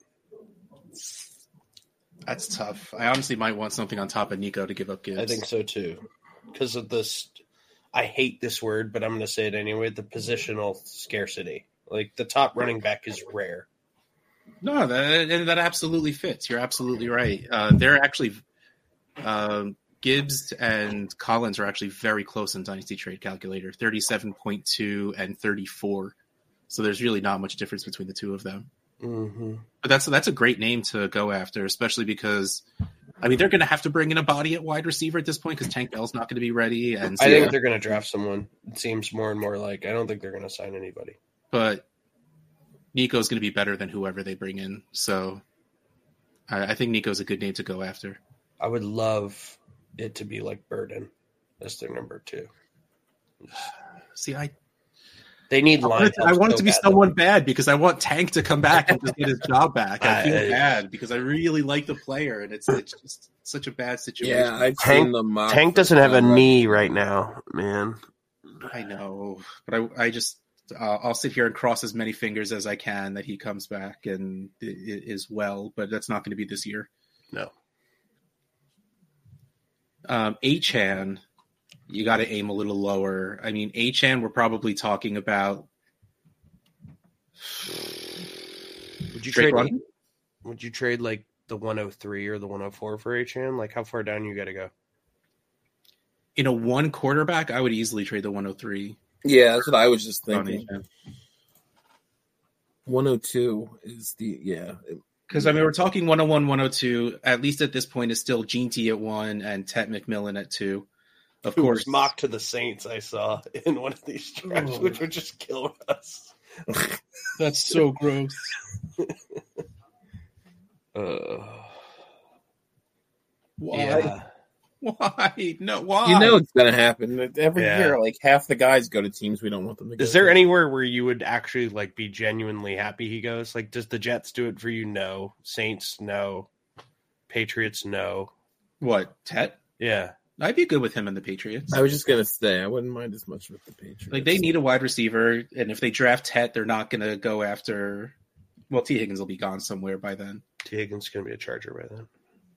That's tough. I honestly might want something on top of Nico to give up Gibbs. I think so too. Because of this, I hate this word, but I'm going to say it anyway. The positional scarcity. Like the top running back is rare. No, that that absolutely fits. You're absolutely right. Uh, they're actually um, Gibbs and Collins are actually very close in Dynasty Trade Calculator, thirty-seven point two and thirty-four. So there's really not much difference between the two of them. Mm-hmm. But that's that's a great name to go after, especially because I mean they're going to have to bring in a body at wide receiver at this point because Tank Bell's not going to be ready. And I so, think they're going to draft someone. It seems more and more like I don't think they're going to sign anybody. but Nico's going to be better than whoever they bring in. So I, I think Nico's a good name to go after. I would love it to be like Burden as their number two. See, I they need I line. want, it, I want it to be badly. someone bad because I want Tank to come back and just get his job back. I feel I- bad because I really like the player, and it's it's just such a bad situation. Yeah, I've Tank- seen the mock Tank for doesn't have a John knee right now, man. I know, but I I just uh, I'll sit here and cross as many fingers as I can that he comes back and i- i- is well. But that's not going to be this year. No. Um, Achan, you got to aim a little lower. I mean, Achan, we're probably talking about. Would you Drake trade? London? Would you trade like the one oh three or the one oh four for H M? Like how far down you got to go? In a one quarterback, I would easily trade the one oh three. Yeah, that's what I was just on thinking. Achan. one oh two is the yeah. Because, I mean, we're talking one oh one, one oh two. At least at this point, is still Gene T at one and Tet McMillan at two. Of Who course. was mocked to the Saints, I saw in one of these drafts, Oh. which would just kill us. That's so gross. Uh, Why? yeah. Why? No, why? You know it's gonna happen every Yeah. year. Like half the guys go to teams we don't want them to go. Is there to. anywhere where you would actually like be genuinely happy he goes? Like, does the Jets do it for you? No. Saints, no. Patriots, no. What, Tet? Yeah. I'd be good with him and the Patriots. I was just gonna say I wouldn't mind as much with the Patriots. Like, they need a wide receiver, and if they draft Tet, they're not going to go after... Well, T. Higgins will be gone somewhere by then. T. Higgins going to be a Charger by then.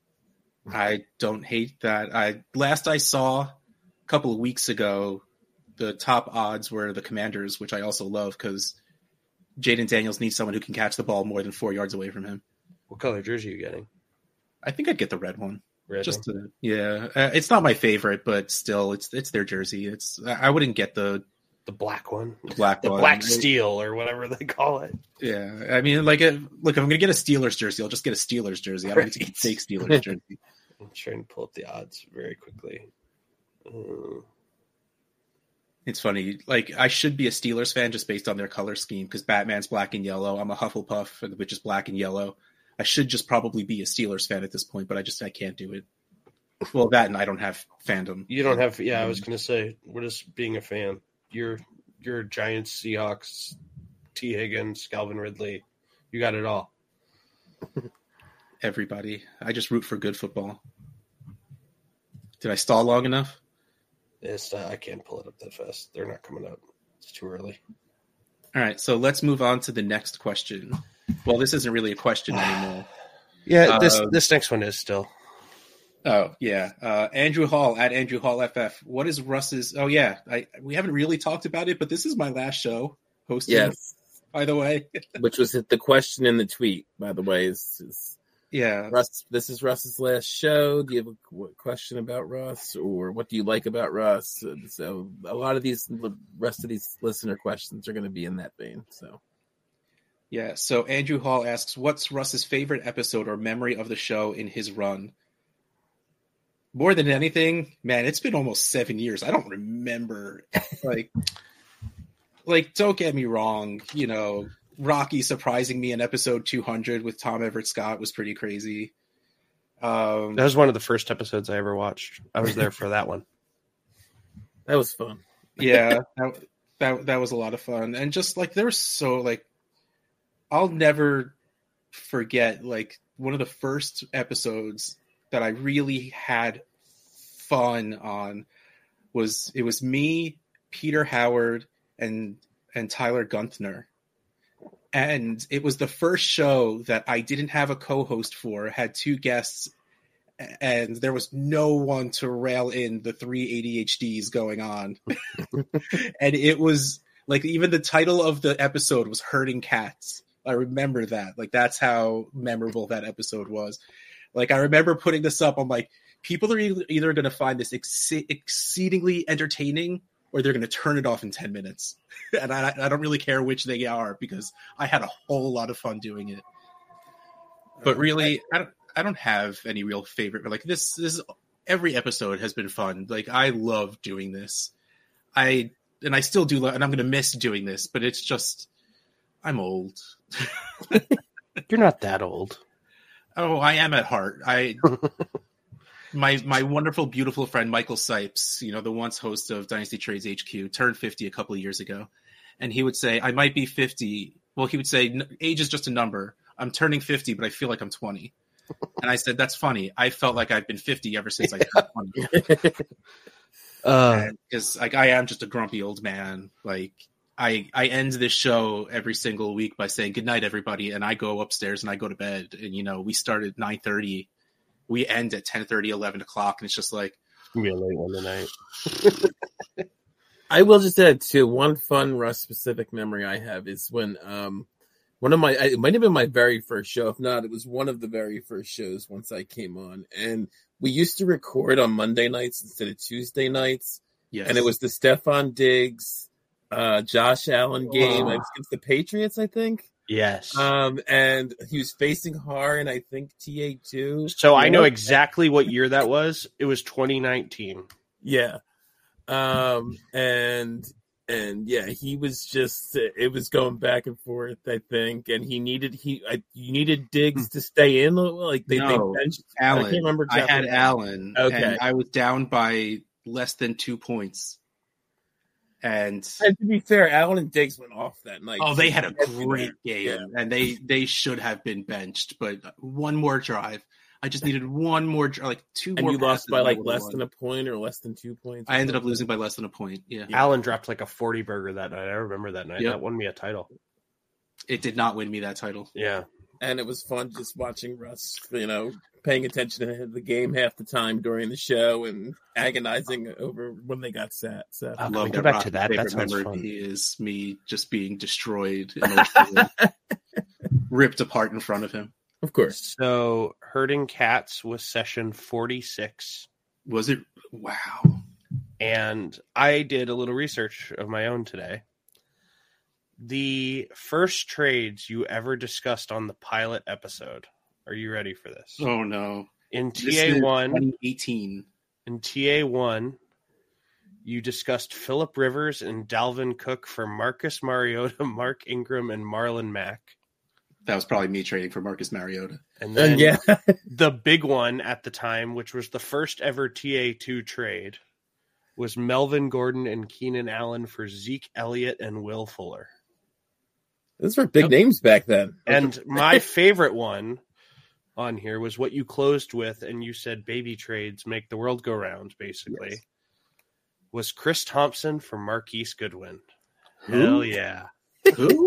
I don't hate that. I Last I saw, a couple of weeks ago, the top odds were the Commanders, which I also love, because Jaden Daniels needs someone who can catch the ball more than four yards away from him. What color jersey are you getting? I think I'd get the red one. Red Just one? to, yeah, uh, it's not my favorite, but still, it's it's their jersey. It's I wouldn't get the The black one. black The one. black steel or whatever they call it. Yeah, I mean, like, uh, look, if I'm gonna get a Steelers jersey, I'll just get a Steelers jersey. I don't need to get a Right. fake Steelers jersey. I'm trying to pull up the odds very quickly. Uh, It's funny. Like, I should be a Steelers fan just based on their color scheme because Batman's black and yellow. I'm a Hufflepuff, which is black and yellow. I should just probably be a Steelers fan at this point, but I just I can't do it. Well, that and I don't have fandom. you don't have, yeah, I was going to say, what is being a fan? You're, you're Giants, Seahawks, T. Higgins, Calvin Ridley. You got it all. Everybody. I just root for good football. Did I stall long enough? It's, uh, I can't pull it up that fast. They're not coming up. It's too early. All right, so let's move on to the next question. Well, this isn't really a question anymore. Yeah, this Uh, this next one is still. Oh, yeah. Uh, Andrew Hall at Andrew Hall F F. What is Russ's? Oh, yeah. I we haven't really talked about it, but this is my last show hosting. Yes, By the way, which was the question in the tweet. By the way, is, is yeah. Russ? This is Russ's last show. Do you have a qu- question about Russ, or what do you like about Russ? And so a lot of these the rest of these listener questions are going to be in that vein. So Yeah. So Andrew Hall asks, "What's Russ's favorite episode or memory of the show in his run?" More than anything, man, it's been almost seven years. I don't remember. Like, like don't get me wrong. You know, Rocky surprising me in episode two hundred with Tom Everett Scott was pretty crazy. Um, That was one of the first episodes I ever watched. I was there for that one. that was fun. yeah, that, that that was a lot of fun, and just like there was so like, I'll never forget like one of the first episodes that I really had fun on was it was me, Peter Howard, and and Tyler Gunther. And it was the first show that I didn't have a co-host for, had two guests, and there was no one to rail in the three A D H Ds going on. And it was like, even the title of the episode was Herding Cats. I remember that. Like, that's how memorable that episode was. Like, I remember putting this up. I'm like, people are either, either going to find this ex- exceedingly entertaining or they're going to turn it off in ten minutes. And I, I don't really care which they are because I had a whole lot of fun doing it. But really, I don't, I don't have any real favorite. Like, this, this, every episode has been fun. Like, I love doing this. I, and I still do, lo- and I'm going to miss doing this, but it's just, I'm old. You're not that old. Oh, I am at heart. I my my wonderful, beautiful friend Michael Sipes, you know, the once host of Dynasty Trades H Q, turned fifty a couple of years ago, and he would say, "I might be fifty." Well, he would say, "Age is just a number. I'm turning fifty, but I feel like I'm twenty." And I said, "That's funny. I felt like I've been fifty ever since I turned twenty." Because uh, like I am just a grumpy old man. Like I I end this show every single week by saying good night, everybody, and I go upstairs and I go to bed. And you know, we start at nine thirty, we end at ten thirty, eleven o'clock, and it's just like it's gonna be a late one tonight. I will just add too, one fun Russ specific memory I have is when um one of my it might have been my very first show. If not, it was one of the very first shows once I came on, and we used to record on Monday nights instead of Tuesday nights. yes. And it was the Stephon Diggs, uh, Josh Allen game Oh. against the Patriots, I think. Yes. Um, and he was facing Har and I think T A two. So I know exactly what year that was. It was twenty nineteen. Yeah. Um, and and yeah, he was just it was going back and forth, I think, and he needed he I, you needed Diggs to stay in, like they, No, they benched Allen. I can't remember. I Exactly. had Allen. Okay. And I was down by less than two points. And And to be fair, Allen and Diggs went off that night. oh, they had a great game, Yeah. and they they should have been benched. But one more drive, I just needed one more, dri- like two And more. you lost passes by and I like would've less won. than a point or less than two points. I ended up losing by less than a point. Yeah, Allen dropped like a forty burger that night. I remember that night. Yep. That won me a title. it did not win me that title. Yeah. And it was fun just watching Russ, you know, paying attention to the game half the time during the show and agonizing over when they got set. So Oh, I can love we that. go back Rock's to that? That favorite sounds memory fun. is me just being destroyed, emotionally, ripped apart in front of him. of course. So Herding Cats was session forty-six. Was it? Wow. And I did a little research of my own today. The first trades you ever discussed on the pilot episode. Are you ready for this? Oh no. In This T A is one, twenty eighteen. in T A one, you discussed Phillip Rivers and Dalvin Cook for Marcus Mariota, Mark Ingram, and Marlon Mack. That was probably me trading for Marcus Mariota. And then And yeah, the big one at the time, which was the first ever T A two trade, was Melvin Gordon and Keenan Allen for Zeke Elliott and Will Fuller. those were big names back then. And my favorite one on here was what you closed with, and you said baby trades make the world go round, basically. Yes. Was Chris Thompson for Marquise Goodwin. Who? Hell yeah. Who?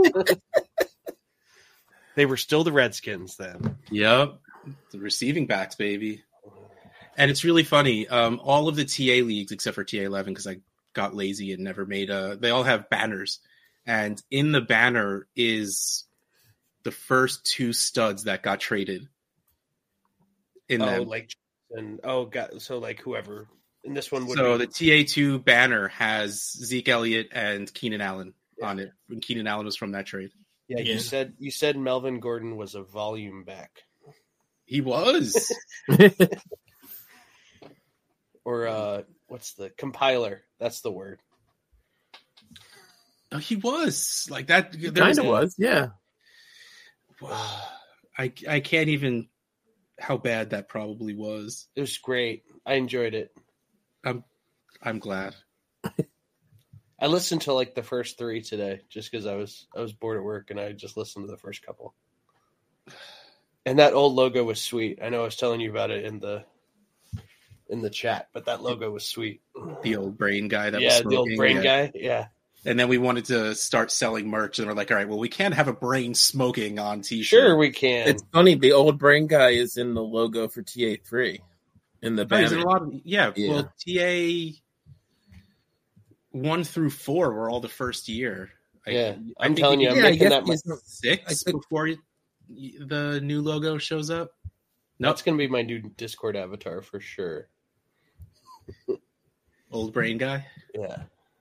They were still the Redskins then. Yep. The receiving backs, baby. And it's really funny. Um, all of the T A leagues, except for T A eleven, because I got lazy and never made a, they all have banners. And in the banner is the first two studs that got traded. In Oh, them. like, and oh, God. So, like, whoever. And this one would So be. the T A two banner has Zeke Elliott and Keenan Allen on it. And Keenan Allen was from that trade. Yeah, Yeah. you said you said Melvin Gordon was a volume back. He was. Or uh, what's the compiler? That's the word. Oh, he was. Like that. There Kind of was, yeah. I, I can't even how bad that probably was. It was great. I enjoyed it. I'm I'm glad. I listened to like the first three today just because I was I was bored at work and I just listened to the first couple. And that old logo was sweet. I know I was telling you about it in the in the chat, but that logo was sweet. The old brain guy that was Yeah, smoking. the old brain yeah. guy. Yeah. And then we wanted to start selling merch, and we're like, all right, well, we can't have a brain smoking on t-shirt. Sure we can. It's funny, the old brain guy is in the logo for T A three in the Oh, he's in banner. a lot of, yeah, Yeah. well, T A one through four were all the first year. I- Yeah, I I'm think telling you, I'm Yeah, I making guess that my, he's not- I six think- before y- the new logo shows up. Nope. that's gonna be my new Discord avatar for sure. Old brain guy. Yeah.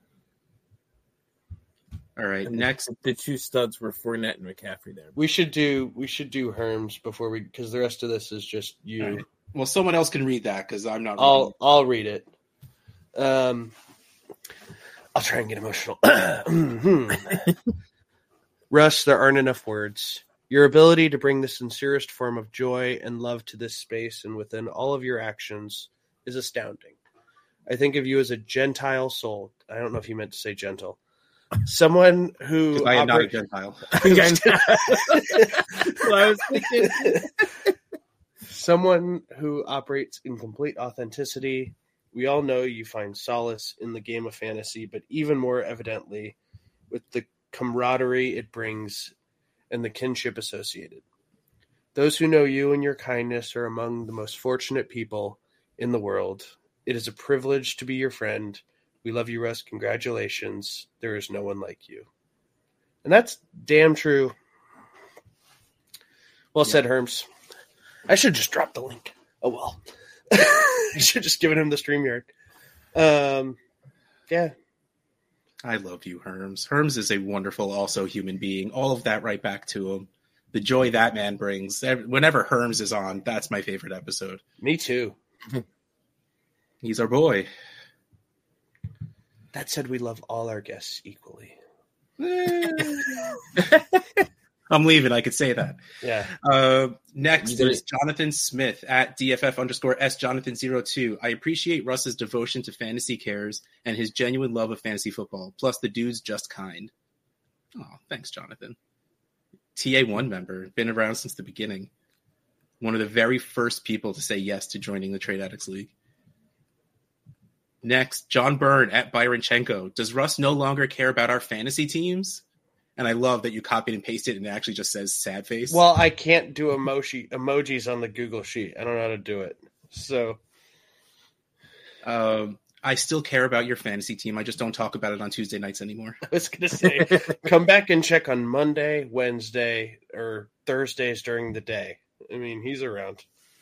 All right, And next. the two studs were Fournette and McCaffrey there. We should do we should do Herms before we because the rest of this is just you. All right. Well, someone else can read that because I'm not. I'll reading I'll read it. Um, I'll try and get emotional. Russ, there aren't enough words. Your ability to bring the sincerest form of joy and love to this space and within all of your actions is astounding. I think of you as a Gentile soul. I don't know if you meant to say gentle. Someone who... I am operate- not a Gentile. Well, I was thinking. Someone who operates in complete authenticity. We all know you find solace in the game of fantasy, but even more evidently with the camaraderie it brings and the kinship associated. Those who know you and your kindness are among the most fortunate people in the world. It is a privilege to be your friend. We love you, Russ. Congratulations. There is no one like you. And that's damn true. Well said, Herms. I should just drop the link. Oh, well. I should just given him the StreamYard. Um, yeah. I love you, Herms. Herms is a wonderful, also human being. All of that right back to him. The joy that man brings. Whenever Herms is on, that's my favorite episode. Me too. He's our boy. That said, we love all our guests equally. I'm leaving. I could say that. Yeah. Uh, next is Jonathan Smith at D F F underscore S Jonathan zero two. I appreciate Russ's devotion to fantasy cares and his genuine love of fantasy football. Plus, the dude's just kind. Oh, thanks, Jonathan. T A one member, been around since the beginning. One of the very first people to say yes to joining the Trade Addicts League. Next, John Byrne at Byronchenko. Does Russ no longer care about our fantasy teams? And I love that you copied and pasted and it actually just says sad face. Well, I can't do emoji emojis on the Google Sheet. I don't know how to do it. So, um, I still care about your fantasy team. I just don't talk about it on Tuesday nights anymore. I was going to say, come back and check on Monday, Wednesday, or Thursdays during the day. I mean, he's around.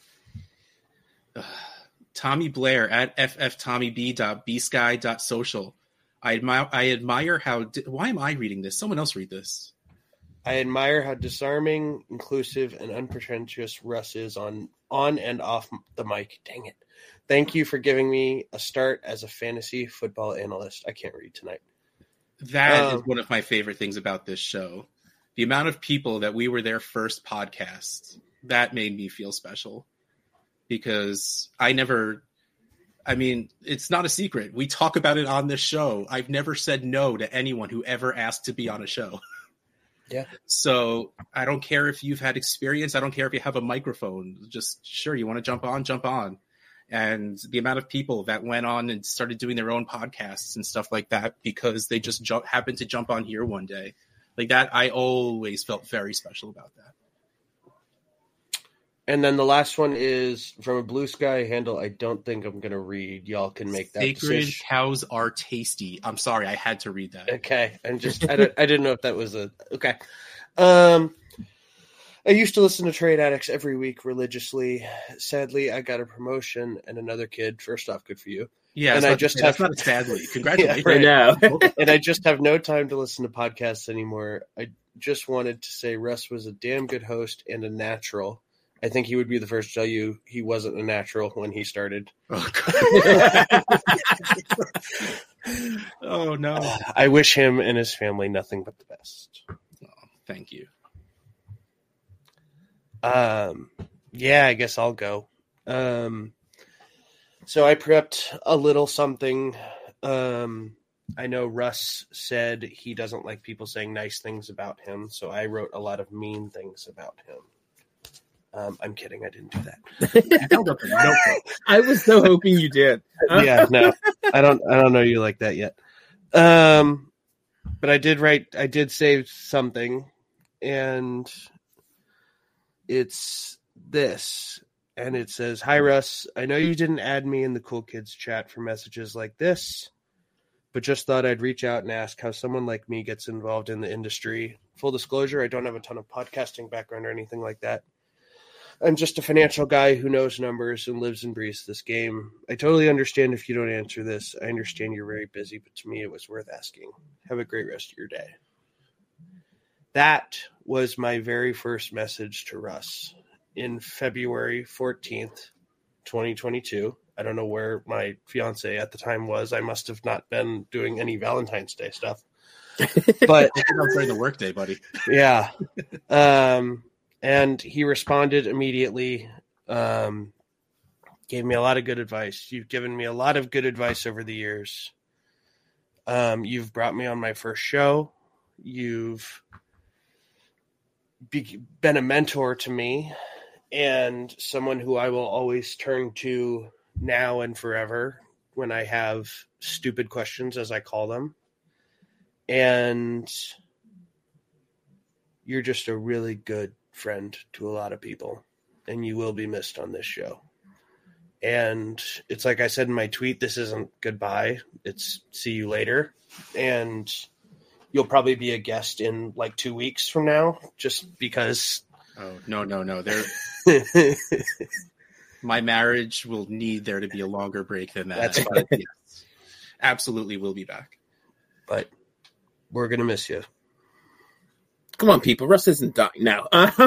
Tommy Blair at fftommyb.bsky.social. I admire, I admire how... Why am I reading this? Someone else read this. I admire how disarming, inclusive, and unpretentious Russ is on, on and off the mic. Dang it. Thank you for giving me a start as a fantasy football analyst. I can't read tonight. That um, is one of my favorite things about this show. The amount of people that we were their first podcast, that made me feel special. Because I never... I mean, it's not a secret. We talk about it on this show. I've never said no to anyone who ever asked to be on a show. Yeah. So I don't care if you've had experience. I don't care if you have a microphone. Just sure, you want to jump on, jump on. And the amount of people that went on and started doing their own podcasts and stuff like that because they just ju- happened to jump on here one day. Like that, I always felt very special about that. And then the last one is from a Blue Sky handle. I don't think I'm going to read. Y'all can make that Sacred decision. cows are tasty. I'm sorry, I had to read that. Okay, I'm just I, don't, I didn't know if that was a okay. Um, I used to listen to Trade Addicts every week religiously. Sadly, I got a promotion and another kid. First off, good for you. Yeah, and I just have that's not sadly. Congratulations. Yeah, right. I know. And I just have no time to listen to podcasts anymore. I just wanted to say Russ was a damn good host and a natural. I think he would be the first to tell you he wasn't a natural when he started. Oh, oh no. I wish him and his family nothing but the best. Oh, thank you. Um, yeah, I guess I'll go. Um, so I prepped a little something. Um, I know Russ said he doesn't like people saying nice things about him, so I wrote a lot of mean things about him. Um, I'm kidding. I didn't do that. I was so hoping you did. Yeah, no, I don't. I don't know you like that yet. Um, but I did write. I did save something, and it's this, and it says, "Hi Russ. I know you didn't add me in the Cool Kids chat for messages like this, but just thought I'd reach out and ask how someone like me gets involved in the industry. Full disclosure: I don't have a ton of podcasting background or anything like that. I'm just a financial guy who knows numbers and lives and breathes this game. I totally understand if you don't answer this. I understand you're very busy, but to me it was worth asking. Have a great rest of your day." That was my very first message to Russ in February fourteenth, twenty twenty-two. I don't know where my fiance at the time was. I must have not been doing any Valentine's Day stuff. But I was during the workday, buddy. yeah. Um, and he responded immediately. Um, gave me a lot of good advice. You've given me a lot of good advice over the years. Um, you've brought me on my first show. You've be- been a mentor to me and someone who I will always turn to now and forever when I have stupid questions, as I call them. And you're just a really good friend to a lot of people, and you will be missed on this show. And it's like I said in my tweet, this isn't goodbye. It's see you later. And you'll probably be a guest in like two weeks from now, just because. Oh, no, no, no. There, my marriage will need there to be a longer break than that. That's fine. Yes, absolutely will be back. But we're going to miss you. Come on, people. Russ isn't dying now. Um,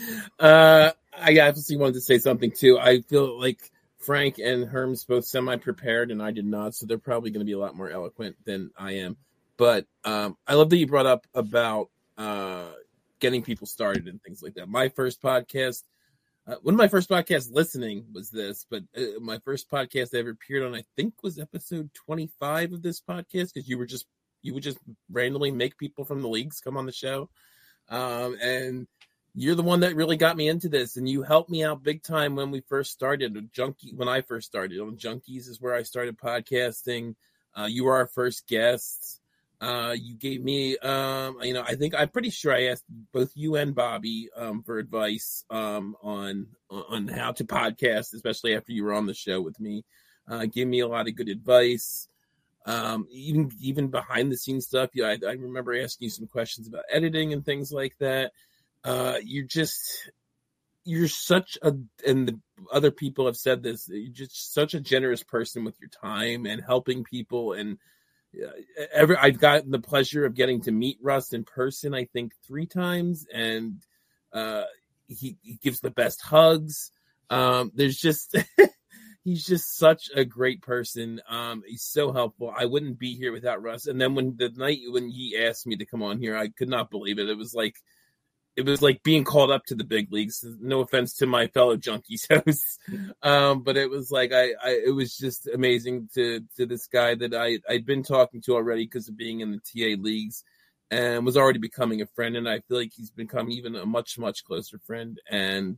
uh, I obviously wanted to say something, too. I feel like Frank and Herms both semi-prepared, and I did not, so they're probably going to be a lot more eloquent than I am. But um, I love that you brought up about uh, getting people started and things like that. My first podcast, uh, one of my first podcasts listening was this, but uh, my first podcast I ever appeared on, I think, was episode twenty-five of this podcast, because you were just you would just randomly make people from the leagues come on the show. Um, and you're the one that really got me into this, and you helped me out big time when we first started. Junkie, when I first started on Junkies is where I started podcasting. Uh, you were our first guest. Uh, you gave me, um, you know, I think I'm pretty sure I asked both you and Bobby um, for advice um, on on how to podcast, especially after you were on the show with me. Uh, gave me a lot of good advice. Um, even even behind the scenes stuff. Yeah, I, I remember asking you some questions about editing and things like that. Uh, you're just, you're such a, and the other people have said this, you're just such a generous person with your time and helping people. And uh, ever, I've gotten the pleasure of getting to meet Russ in person, I think three times. And, uh, he, he gives the best hugs. Um, there's just, he's just such a great person. Um, he's so helpful. I wouldn't be here without Russ. And then when the night when he asked me to come on here, I could not believe it. It was like, It was like being called up to the big leagues. No offense to my fellow Junkies hosts, um, but it was like I, I, it was just amazing to to this guy that I I'd been talking to already because of being in the T A leagues, and was already becoming a friend. And I feel like he's become even a much much closer friend. And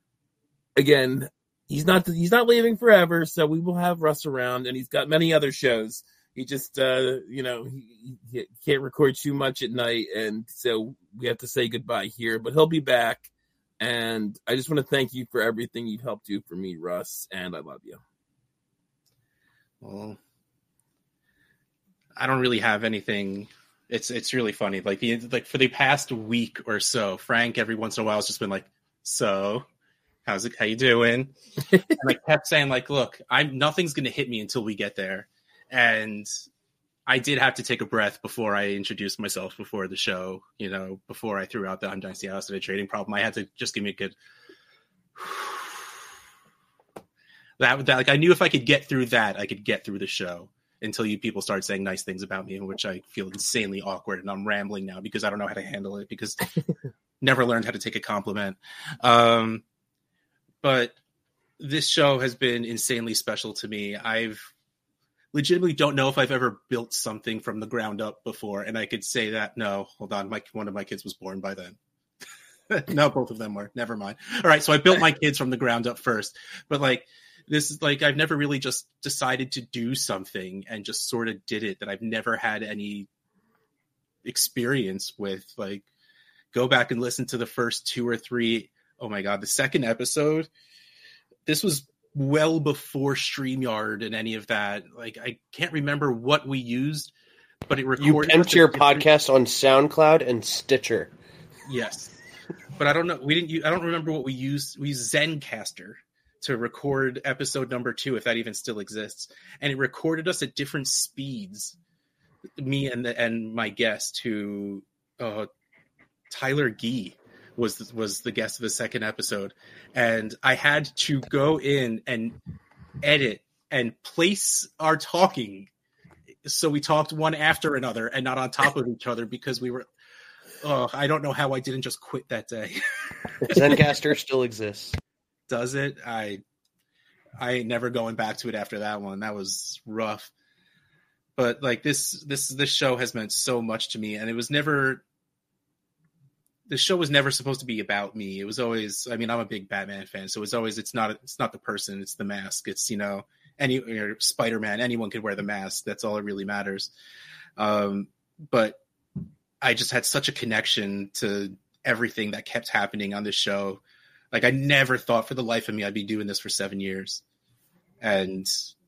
again, he's not he's not leaving forever, so we will have Russ around, and he's got many other shows. He just, uh, you know, he, he can't record too much at night, and so we have to say goodbye here. But he'll be back, and I just want to thank you for everything you've helped do for me, Russ, and I love you. Well, I don't really have anything. It's it's really funny. Like the like for the past week or so, Frank every once in a while has just been like, "So, how's it? How you doing?" And I kept saying like, "Look, I'm nothing's gonna hit me until we get there." And I did have to take a breath before I introduced myself before the show, you know, before I threw out the I'm Dynasty House at a trading problem. I had to just give me a good that, that like I knew if I could get through that, I could get through the show until you people start saying nice things about me, in which I feel insanely awkward, and I'm rambling now because I don't know how to handle it, because never learned how to take a compliment. Um, but this show has been insanely special to me. I've legitimately don't know if I've ever built something from the ground up before, and I could say that. No, hold on, my one of my kids was born by then. No, both of them were. Never mind. All right, so I built my kids from the ground up first, but like this is like I've never really just decided to do something and just sort of did it that I've never had any experience with. Like, go back and listen to the first two or three. Oh my god, the second episode. This was well before StreamYard and any of that. Like, I can't remember what we used, but it recorded. You pimped your podcast on SoundCloud and Stitcher. Yes, but I don't know. We didn't. Use, I don't remember what we used. We used Zencaster to record episode number two, if that even still exists, and it recorded us at different speeds. Me and the, and my guest, who uh, Tyler Gee. was was the guest of the second episode, and I had to go in and edit and place our talking so we talked one after another and not on top of each other because we were. Oh, I don't know how I didn't just quit that day. Zencastr still exists. Does it? I I ain't never going back to it after that one. That was rough. But like this this this show has meant so much to me, and it was never the show was never supposed to be about me. It was always, I mean, I'm a big Batman fan, so it's always it's not it's not the person, it's the mask. It's, you know, any or Spider-Man, anyone could wear the mask. That's all that really matters. Um, but I just had such a connection to everything that kept happening on this show. Like, I never thought for the life of me I'd be doing this for seven years. And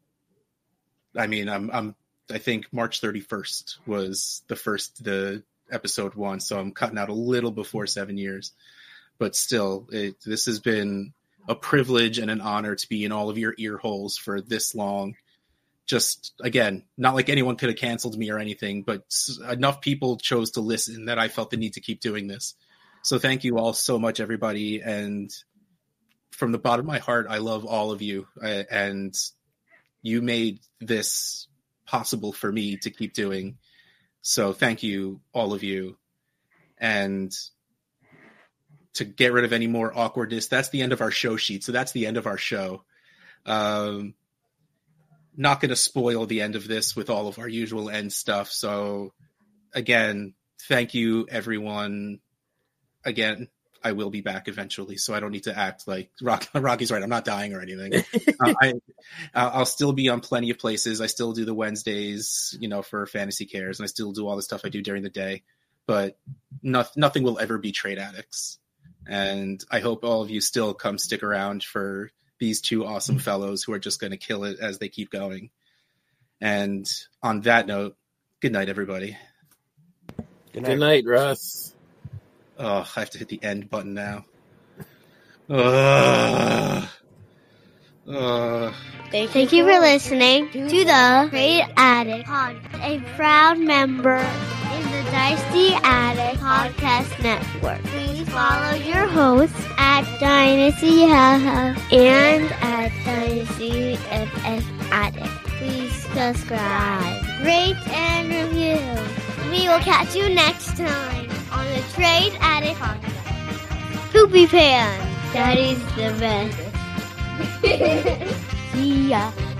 I mean, I'm, I'm, I think March thirty-first was the first, the episode one. So I'm cutting out a little before seven years, but still it, this has been a privilege and an honor to be in all of your ear holes for this long. Just, again, not like anyone could have canceled me or anything, but enough people chose to listen that I felt the need to keep doing this. So thank you all so much, everybody. And from the bottom of my heart, I love all of you. And you made this possible for me to keep doing. So thank you, all of you. And to get rid of any more awkwardness, that's the end of our show sheet. So that's the end of our show. Um, not going to spoil the end of this with all of our usual end stuff. So again, thank you, everyone. Again, I will be back eventually, so I don't need to act like Rock, Rocky's right. I'm not dying or anything. uh, I, I'll still be on plenty of places. I still do the Wednesdays, you know, for Fantasy Cares, and I still do all the stuff I do during the day. But no, nothing will ever be Trade Addicts. And I hope all of you still come stick around for these two awesome fellows who are just going to kill it as they keep going. And on that note, good night, everybody. Good night, good night Russ. Oh, I have to hit the end button now. Uh, uh. Thank you for listening to the Trade Addict Podcast, a proud member in the Dynasty Addict Podcast Network. Please follow your hosts at Dynasty and at Dynasty F F Addict. Please subscribe, rate, and review. We will catch you next time on the Trade Addict Podcast. Poopy Pan, that is the best. See ya.